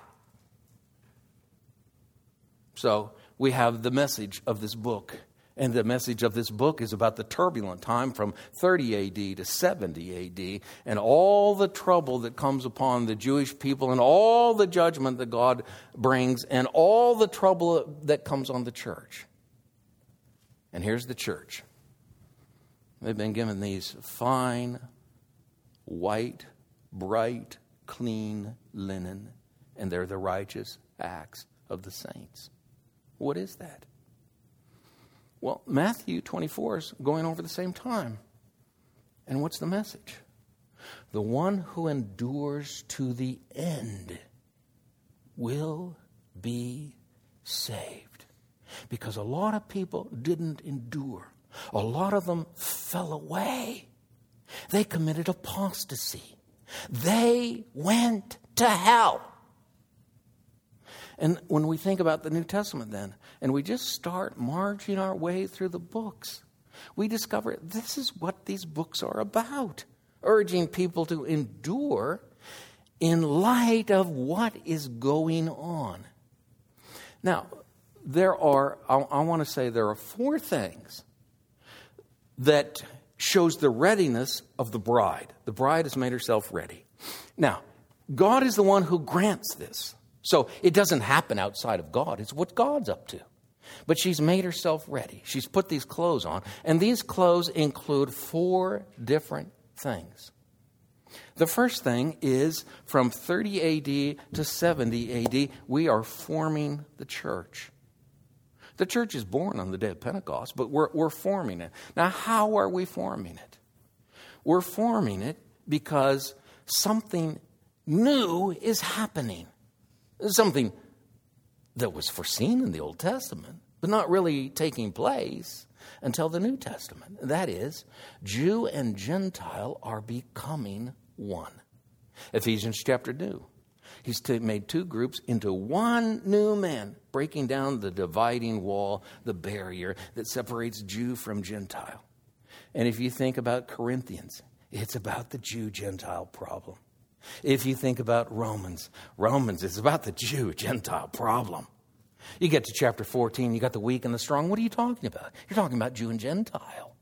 So we have the message of this book. And the message of this book is about the turbulent time from 30 A.D. to 70 A.D. and all the trouble that comes upon the Jewish people and all the judgment that God brings and all the trouble that comes on the church. And here's the church. They've been given these fine, white, bright, clean linen, and they're the righteous acts of the saints. What is that? Well, Matthew 24 is going over the same time. And what's the message? The one who endures to the end will be saved. Because a lot of people didn't endure. A lot of them fell away. They committed apostasy. They went to hell. And when we think about the New Testament then, and we just start marching our way through the books, we discover this is what these books are about, urging people to endure in light of what is going on. Now, I want to say there are 4 things that shows the readiness of the bride. The bride has made herself ready. Now, God is the one who grants this. So it doesn't happen outside of God. It's what God's up to. But she's made herself ready. She's put these clothes on. And these clothes include 4 different things. The first thing is from 30 AD to 70 AD, we are forming the church. The church is born on the day of Pentecost, but we're forming it. Now, how are we forming it? We're forming it because something new is happening. Something that was foreseen in the Old Testament, but not really taking place until the New Testament. That is, Jew and Gentile are becoming one. Ephesians chapter 2. He's made 2 groups into one new man, breaking down the dividing wall, the barrier that separates Jew from Gentile. And if you think about Corinthians, it's about the Jew-Gentile problem. If you think about Romans is about the Jew-Gentile problem. You get to chapter 14, you got the weak and the strong. What are you talking about? You're talking about Jew and Gentile.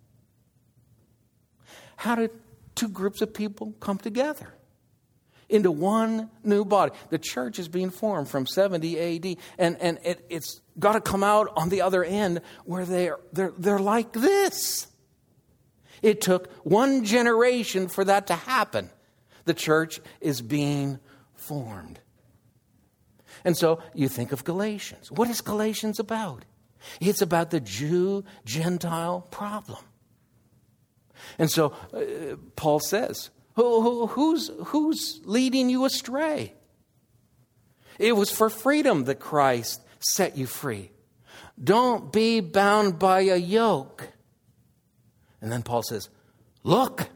How did 2 groups of people come together into one new body? The church is being formed from 70 AD, and it's got to come out on the other end where they're like this. It took 1 generation for that to happen. The church is being formed. And so you think of Galatians. What is Galatians about? It's about the Jew-Gentile problem. And so Paul says, who's leading you astray? It was for freedom that Christ set you free. Don't be bound by a yoke. And then Paul says, look.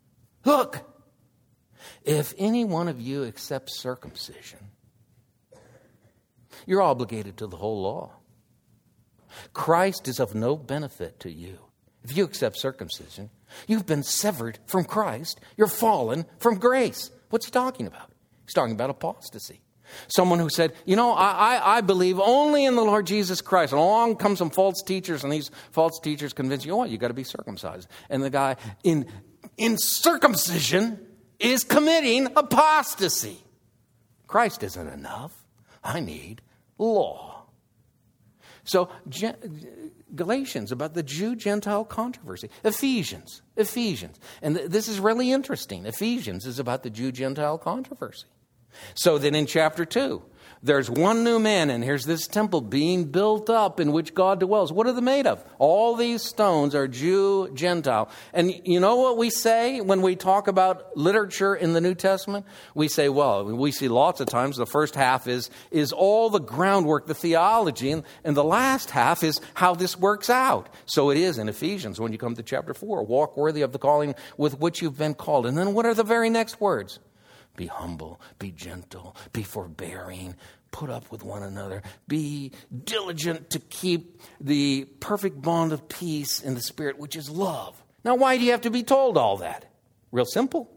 If any one of you accepts circumcision, you're obligated to the whole law. Christ is of no benefit to you. If you accept circumcision, you've been severed from Christ. You're fallen from grace. What's he talking about? He's talking about apostasy. Someone who said, I believe only in the Lord Jesus Christ. And along comes some false teachers, and these false teachers convince you, you got to be circumcised. And the guy in circumcision is committing apostasy. Christ isn't enough. I need law. So Galatians about the Jew-Gentile controversy. Ephesians. And this is really interesting. Ephesians is about the Jew-Gentile controversy. So then in chapter 2, there's one new man, and here's this temple being built up in which God dwells. What are they made of? All these stones are Jew, Gentile. And you know what we say when we talk about literature in the New Testament? We say, we see lots of times the first half is all the groundwork, the theology, and the last half is how this works out. So it is in Ephesians when you come to chapter 4. Walk worthy of the calling with which you've been called. And then what are the very next words? Be humble, be gentle, be forbearing, put up with one another, be diligent to keep the perfect bond of peace in the Spirit, which is love. Now, why do you have to be told all that? Real simple.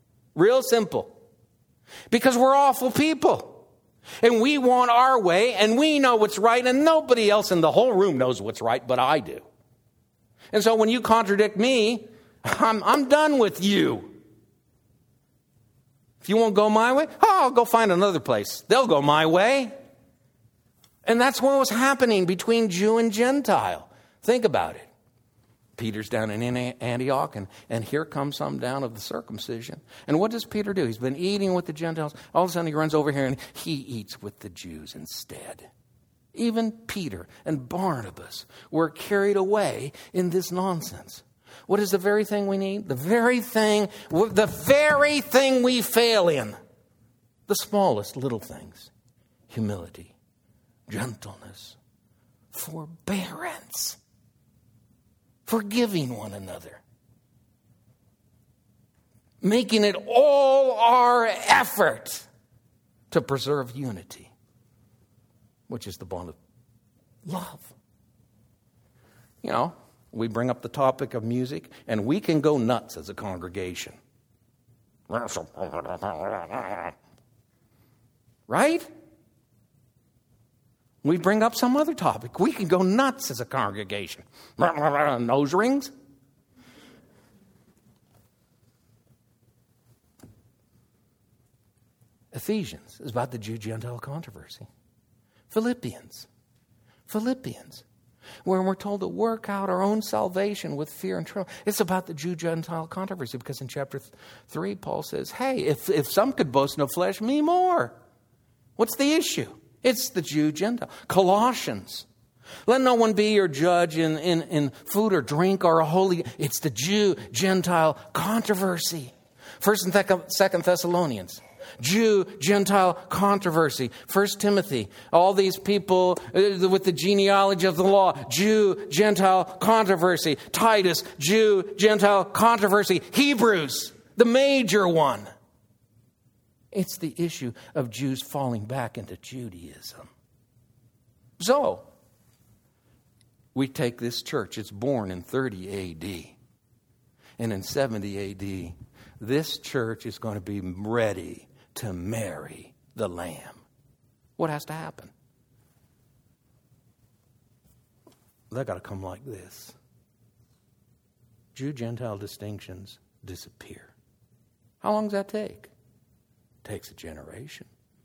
Because we're awful people. And we want our way, and we know what's right, and nobody else in the whole room knows what's right, but I do. And so when you contradict me, I'm done with you. If you won't go my way, I'll go find another place. They'll go my way. And that's what was happening between Jew and Gentile. Think about it. Peter's down in Antioch, and here comes some down of the circumcision. And what does Peter do? He's been eating with the Gentiles. All of a sudden he runs over here and he eats with the Jews instead. Even Peter and Barnabas were carried away in this nonsense. What is the very thing we need? The very thing we fail in. The smallest little things. Humility, gentleness, forbearance, forgiving one another. Making it all our effort to preserve unity, which is the bond of love. We bring up the topic of music, and we can go nuts as a congregation. Right? We bring up some other topic. We can go nuts as a congregation. Nose rings. Ephesians is about the Jew-Gentile controversy. Philippians, where we're told to work out our own salvation with fear and trembling. It's about the Jew-Gentile controversy, because in chapter 3, Paul says, hey, if some could boast in the flesh, me more. What's the issue? It's the Jew-Gentile. Colossians, let no one be your judge in food or drink or a holy. It's the Jew-Gentile controversy. 1st and 2nd Thessalonians, Jew-Gentile controversy. 1 Timothy, all these people with the genealogy of the law, Jew-Gentile controversy. Titus, Jew-Gentile controversy. Hebrews, the major one. It's the issue of Jews falling back into Judaism. So, we take this church. It's born in 30 A.D. And in 70 A.D., this church is going to be ready to marry the Lamb. What has to happen? They've got to come like this. Jew-Gentile distinctions disappear. How long does that take? It takes a generation.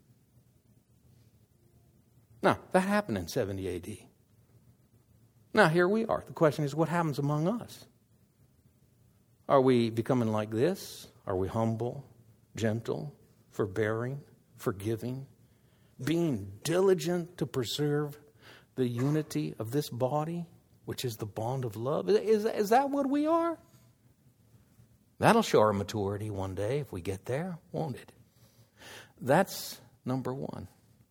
Now, that happened in 70 A.D. Now, here we are. The question is, what happens among us? Are we becoming like this? Are we humble, gentle, forbearing, forgiving, being diligent to preserve the unity of this body, which is the bond of love? Is that what we are? That'll show our maturity one day if we get there, won't it? That's number one.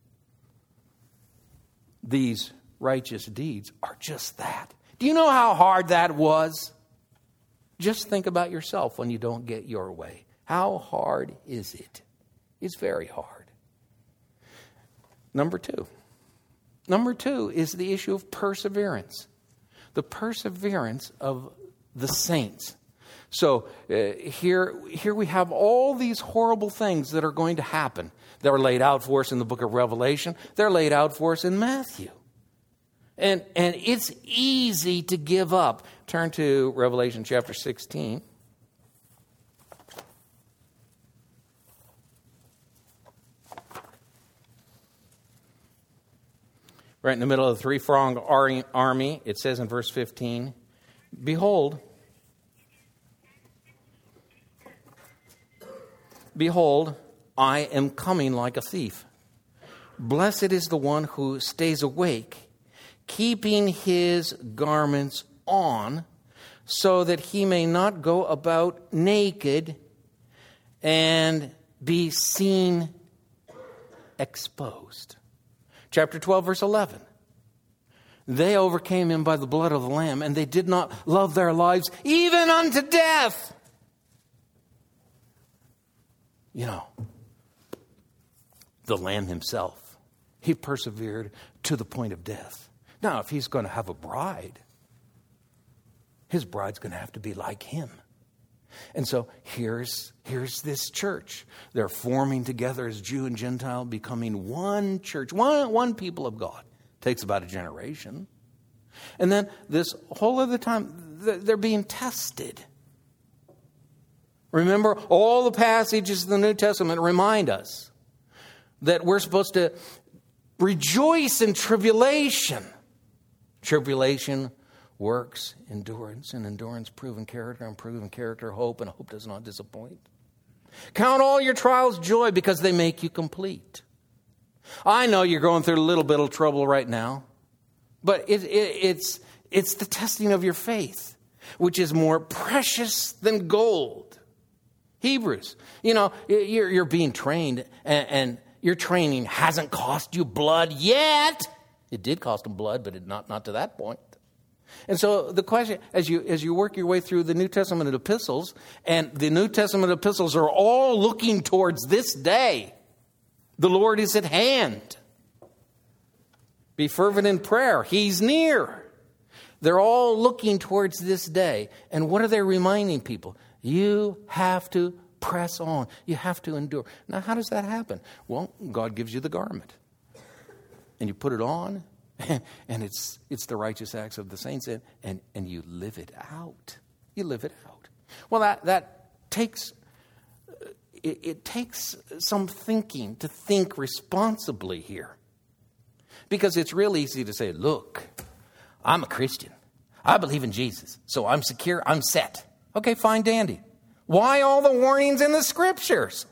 These righteous deeds are just that. Do you know how hard that was? Just think about yourself when you don't get your way. How hard is it? It's very hard. Number two. Number two is the issue of perseverance. The perseverance of the saints. So here we have all these horrible things that are going to happen. They're laid out for us in the book of Revelation. They're laid out for us in Matthew. And it's easy to give up. Turn to Revelation chapter 16. Right in the middle of the three-pronged army, it says in verse 15, Behold, I am coming like a thief. Blessed is the one who stays awake, keeping his garments on, so that he may not go about naked and be seen exposed. Chapter 12, verse 11. They overcame him by the blood of the Lamb, and they did not love their lives even unto death. You know, the Lamb himself, he persevered to the point of death. Now, if he's going to have a bride, his bride's going to have to be like him. And so here's this church. They're forming together as Jew and Gentile, becoming one church, one people of God. Takes about a generation. And then this whole other time, they're being tested. Remember, all the passages in the New Testament remind us that we're supposed to rejoice in tribulation. Tribulation works endurance, and endurance proven character, and proven character hope, and hope does not disappoint. Count all your trials joy, because they make you complete. I know you're going through a little bit of trouble right now, but it's the testing of your faith, which is more precious than gold. Hebrews, you're being trained, and your training hasn't cost you blood yet. It did cost them blood, but not to that point. And so the question, as you work your way through the New Testament epistles, and the New Testament epistles are all looking towards this day. The Lord is at hand. Be fervent in prayer. He's near. They're all looking towards this day. And what are they reminding people? You have to press on. You have to endure. Now, how does that happen? Well, God gives you the garment. And you put it on. And it's the righteous acts of the saints, and you live it out. You live it out. Well, that takes it takes some thinking to think responsibly here. Because it's real easy to say, look, I'm a Christian. I believe in Jesus. So I'm secure. I'm set. Okay, fine, dandy. Why all the warnings in the scriptures?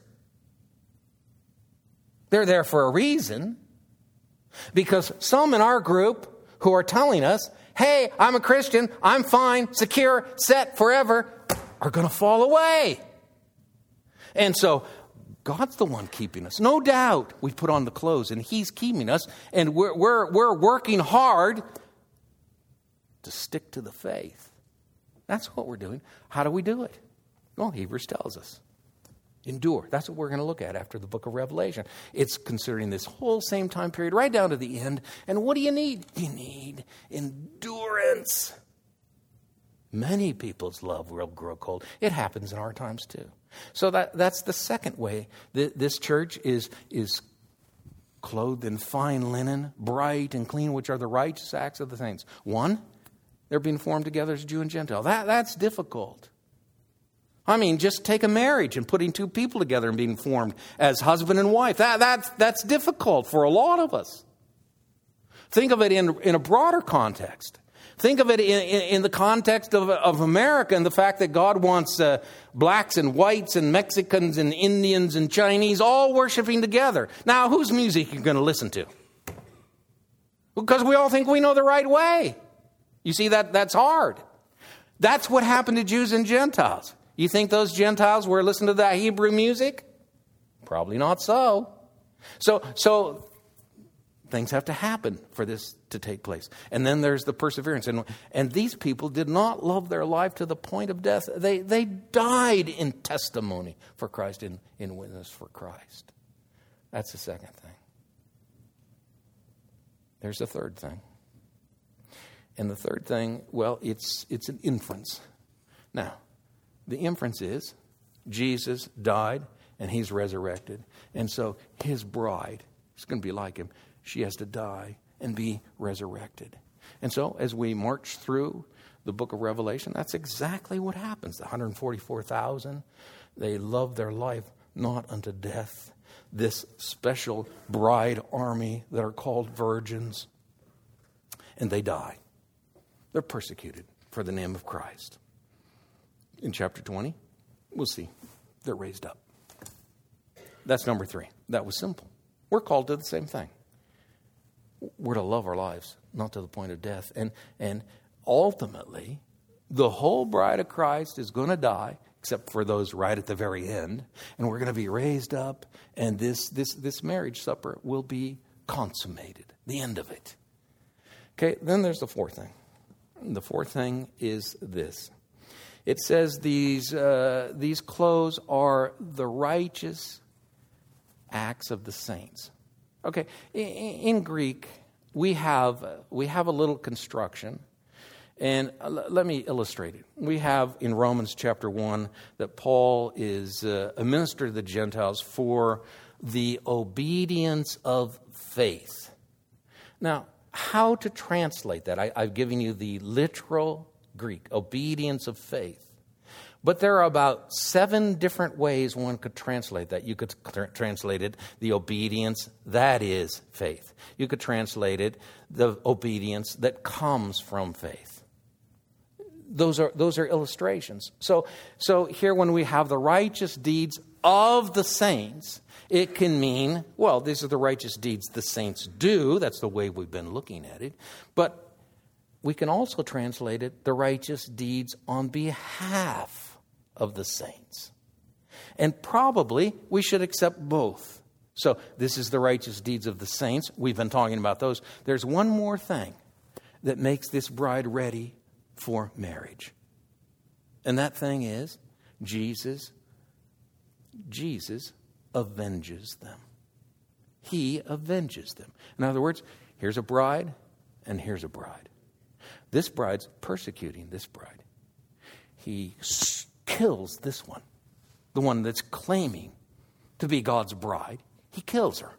They're there for a reason. Because some in our group who are telling us, hey, I'm a Christian, I'm fine, secure, set forever, are going to fall away. And so God's the one keeping us. No doubt we put on the clothes and He's keeping us. And we're working hard to stick to the faith. That's what we're doing. How do we do it? Well, Hebrews tells us. Endure. That's what we're going to look at after the book of Revelation. It's considering this whole same time period right down to the end. And what do you need? You need endurance. Many people's love will grow cold. It happens in our times too. So that's the second way that this church is clothed in fine linen, bright and clean, which are the righteous acts of the saints. One, they're being formed together as Jew and Gentile. That's difficult. I mean, just take a marriage and putting two people together and being formed as husband and wife. That's difficult for a lot of us. Think of it in a broader context. Think of it in the context of America and the fact that God wants blacks and whites and Mexicans and Indians and Chinese all worshiping together. Now, whose music are you going to listen to? Because we all think we know the right way. You see, that's hard. That's what happened to Jews and Gentiles. You think those Gentiles were listening to that Hebrew music? Probably not so. So things have to happen for this to take place. And then there's the perseverance. And these people did not love their life to the point of death. They died in testimony for Christ, in witness for Christ. That's the second thing. There's the third thing. And the third thing, well, it's an inference. Now, the inference is Jesus died and He's resurrected. And so His bride is going to be like Him. She has to die and be resurrected. And so as we march through the book of Revelation, that's exactly what happens. The 144,000, they love their life not unto death. This special bride army that are called virgins. And they die. They're persecuted for the name of Christ. In chapter 20, we'll see. They're raised up. That's number 3. That was simple. We're called to the same thing. We're to love our lives, not to the point of death. And ultimately, the whole bride of Christ is going to die, except for those right at the very end. And we're going to be raised up, and this marriage supper will be consummated. The end of it. Okay, then there's the fourth thing. The fourth thing is this. It says these clothes are the righteous acts of the saints. Okay, in Greek, we have a little construction, and let me illustrate it. We have in Romans chapter 1 that Paul is a minister to the Gentiles for the obedience of faith. Now, how to translate that? I've given you the literal Greek, obedience of faith. But there are about 7 different ways one could translate that. You could translate it, the obedience, that is faith. You could translate it, the obedience that comes from faith. Those are illustrations. So here when we have the righteous deeds of the saints, it can mean, well, these are the righteous deeds the saints do. That's the way we've been looking at it. But we can also translate it, the righteous deeds on behalf of the saints. And probably we should accept both. So this is the righteous deeds of the saints. We've been talking about those. There's one more thing that makes this bride ready for marriage. And that thing is Jesus avenges them. He avenges them. In other words, here's a bride and here's a bride. This bride's persecuting this bride. He kills this one, the one that's claiming to be God's bride. He kills her.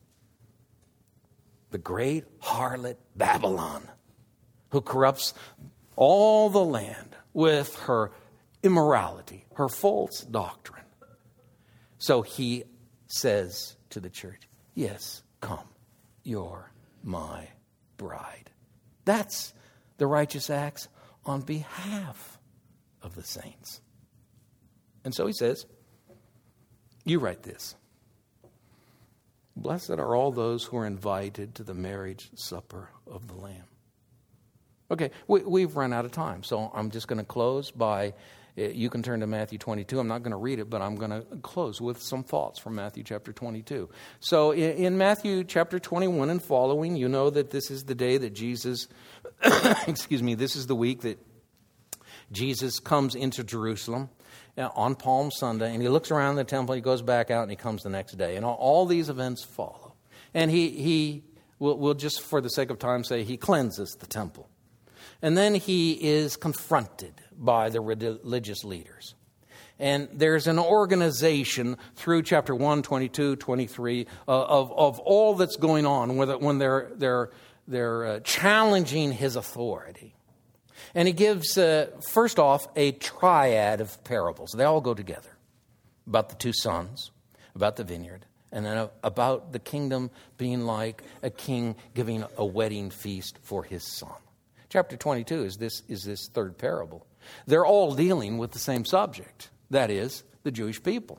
The great harlot Babylon, who corrupts all the land with her immorality, her false doctrine. So he says to the church, yes, come, you're my bride. That's the righteous acts on behalf of the saints. And so he says, you write this. Blessed are all those who are invited to the marriage supper of the Lamb. Okay, we've run out of time, so I'm just going to close by, you can turn to Matthew 22. I'm not going to read it, but I'm going to close with some thoughts from Matthew chapter 22. So in Matthew chapter 21 and following, you know that this is the day that Jesus, this is the week that Jesus comes into Jerusalem on Palm Sunday, and he looks around the temple, he goes back out, and he comes the next day. And all these events follow. And we'll just, for the sake of time, say he cleanses the temple. And then he is confronted by the religious leaders. And there's an organization through chapter 1, 22, 23 of all that's going on when they're challenging his authority. And he gives, first off, a triad of parables. They all go together. About the two sons, about the vineyard, and then about the kingdom being like a king giving a wedding feast for his son. Chapter 22 is this third parable. They're all dealing with the same subject. That is, the Jewish people.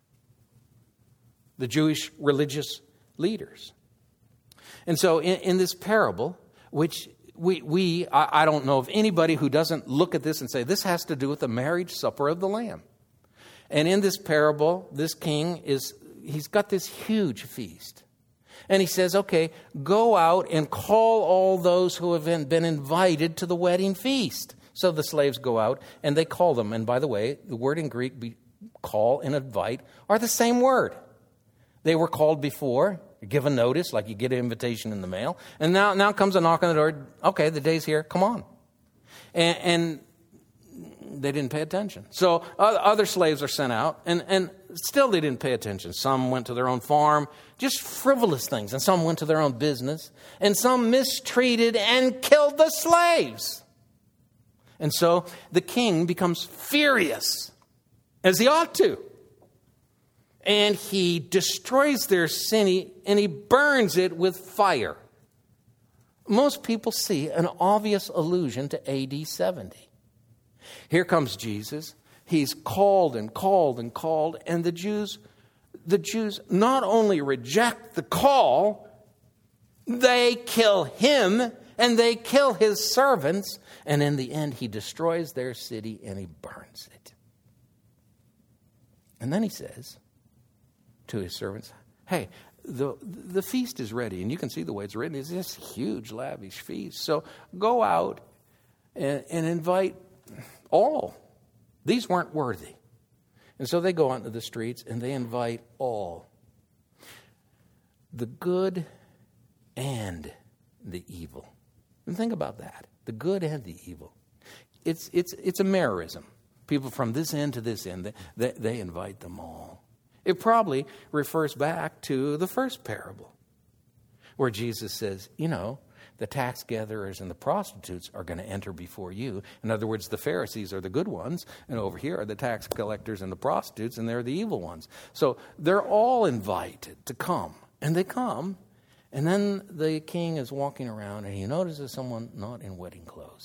The Jewish religious leaders. And so in this parable, which I don't know of anybody who doesn't look at this and say, this has to do with the marriage supper of the Lamb. And in this parable, this king he's got this huge feast. And he says, okay, go out and call all those who have been invited to the wedding feast. So the slaves go out and they call them. And by the way, the word in Greek, call and invite, are the same word. They were called before, give a notice, like you get an invitation in the mail. And now comes a knock on the door. Okay, the day's here, come on. And they didn't pay attention. So other slaves are sent out, and still they didn't pay attention. Some went to their own farm, just frivolous things, and some went to their own business, and some mistreated and killed the slaves. And so the king becomes furious, as he ought to. And he destroys their city, and he burns it with fire. Most people see an obvious allusion to AD 70. Here comes Jesus. He's called and called and called, and the Jews not only reject the call, they kill him and they kill his servants, and in the end he destroys their city and he burns it. And then he says to his servants, hey, the feast is ready, and you can see the way it's written. It's this huge, lavish feast. So go out and invite all. These weren't worthy. And so they go out into the streets and they invite all. The good and the evil. And think about that. The good and the evil. It's a mirrorism. People from this end to this end, they invite them all. It probably refers back to the first parable, where Jesus says, the tax gatherers and the prostitutes are going to enter before you. In other words, the Pharisees are the good ones, and over here are the tax collectors and the prostitutes, and they're the evil ones. So they're all invited to come, and they come, and then the king is walking around, and he notices someone not in wedding clothes.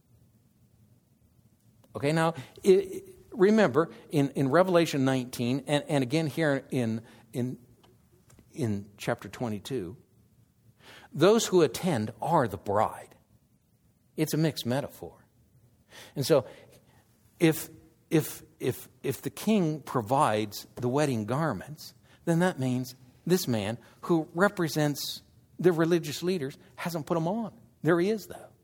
Okay, now, remember, in Revelation 19, and again here in chapter 22, those who attend are the bride. It's a mixed metaphor. And so if the king provides the wedding garments, then that means this man who represents the religious leaders hasn't put them on. There he is, though.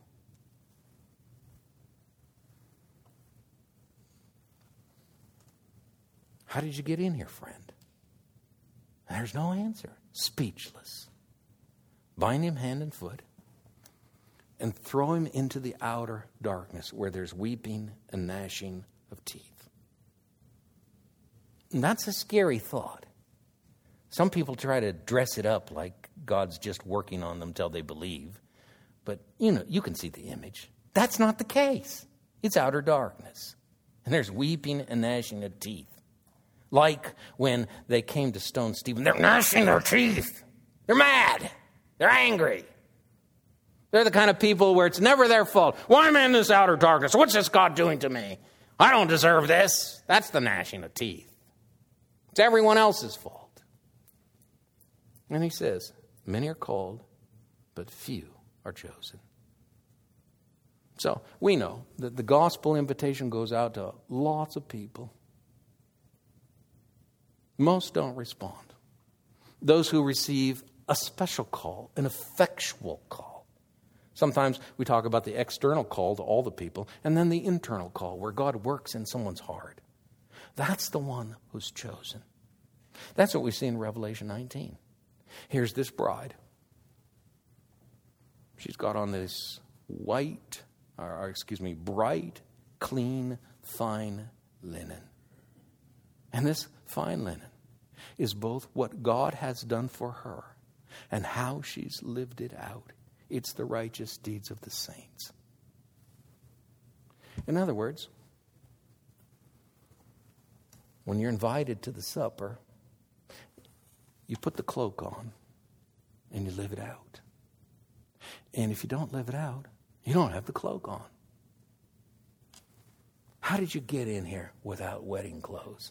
How did you get in here, friend? There's no answer. Speechless. Bind him hand and foot and throw him into the outer darkness where there's weeping and gnashing of teeth. And that's a scary thought. Some people try to dress it up like God's just working on them till they believe. But, you can see the image. That's not the case. It's outer darkness. And there's weeping and gnashing of teeth. Like when they came to stone Stephen, they're gnashing their teeth. They're mad. They're angry. They're the kind of people where it's never their fault. Why am I in this outer darkness? What's this God doing to me? I don't deserve this. That's the gnashing of teeth. It's everyone else's fault. And he says, many are called, but few are chosen. So we know that the gospel invitation goes out to lots of people. Most don't respond. Those who receive a special call, an effectual call. Sometimes we talk about the external call to all the people, and then the internal call where God works in someone's heart. That's the one who's chosen. That's what we see in Revelation 19. Here's this bride. She's got on this bright, clean, fine linen. And this fine linen is both what God has done for her and how she's lived it out. It's the righteous deeds of the saints. In other words, when you're invited to the supper, you put the cloak on and you live it out. And if you don't live it out, you don't have the cloak on. How did you get in here without wedding clothes?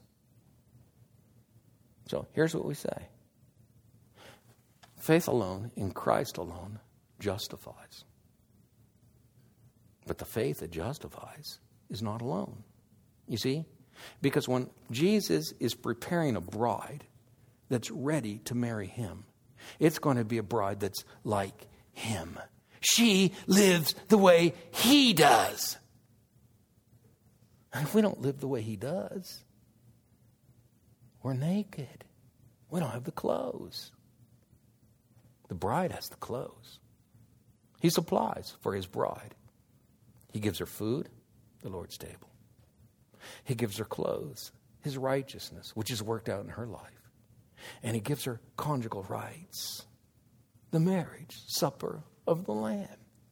So here's what we say. Faith alone, in Christ alone, justifies. But the faith that justifies is not alone. You see? Because when Jesus is preparing a bride that's ready to marry him, it's going to be a bride that's like him. She lives the way he does. And if we don't live the way he does, we're naked. We don't have the clothes. The bride has the clothes. He supplies for his bride. He gives her food, the Lord's table. He gives her clothes, his righteousness, which is worked out in her life. And he gives her conjugal rights, the marriage supper of the Lamb.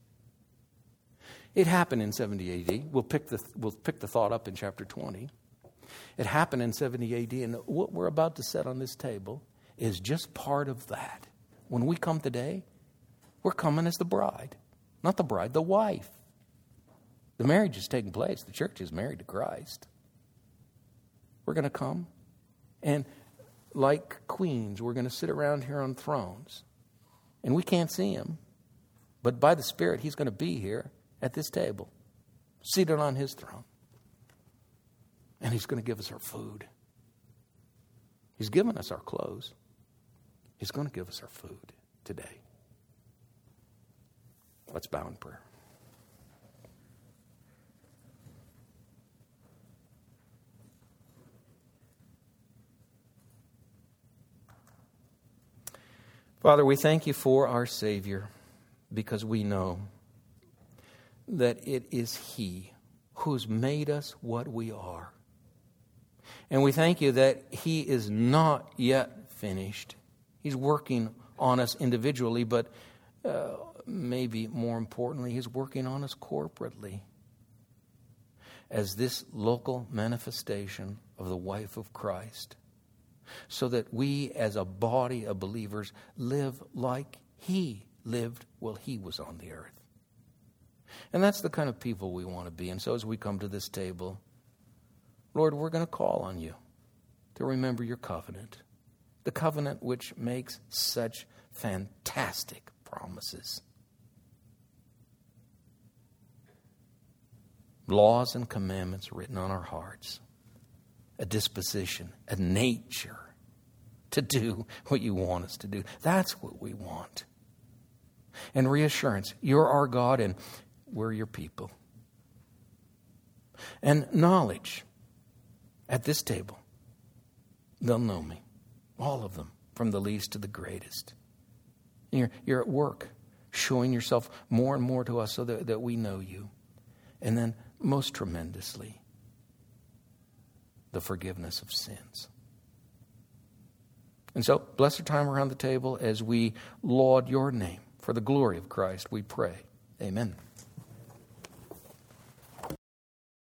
It happened in 70 AD. We'll pick the thought up in chapter 20. It happened in 70 AD, and what we're about to set on this table is just part of that. When we come today, we're coming as the bride. Not the bride, the wife. The marriage is taking place. The church is married to Christ. We're going to come, and like queens, we're going to sit around here on thrones. And we can't see him, but by the Spirit, he's going to be here at this table, seated on his throne. And he's going to give us our food. He's given us our clothes. He's going to give us our food today. Let's bow in prayer. Father, we thank you for our Savior because we know that it is he who's made us what we are. And we thank you that he is not yet finished. He's working on us individually, but maybe more importantly, he's working on us corporately as this local manifestation of the wife of Christ, so that we as a body of believers live like he lived while he was on the earth. And that's the kind of people we want to be. And so as we come to this table, Lord, we're going to call on you to remember your covenant, the covenant which makes such fantastic promises. Laws and commandments written on our hearts, a disposition, a nature to do what you want us to do. That's what we want. And reassurance, you're our God and we're your people. And knowledge. At this table, they'll know me. All of them, from the least to the greatest. You're at work, showing yourself more and more to us so that we know you. And then, most tremendously, the forgiveness of sins. And so, bless our time around the table as we laud your name. For the glory of Christ, we pray. Amen.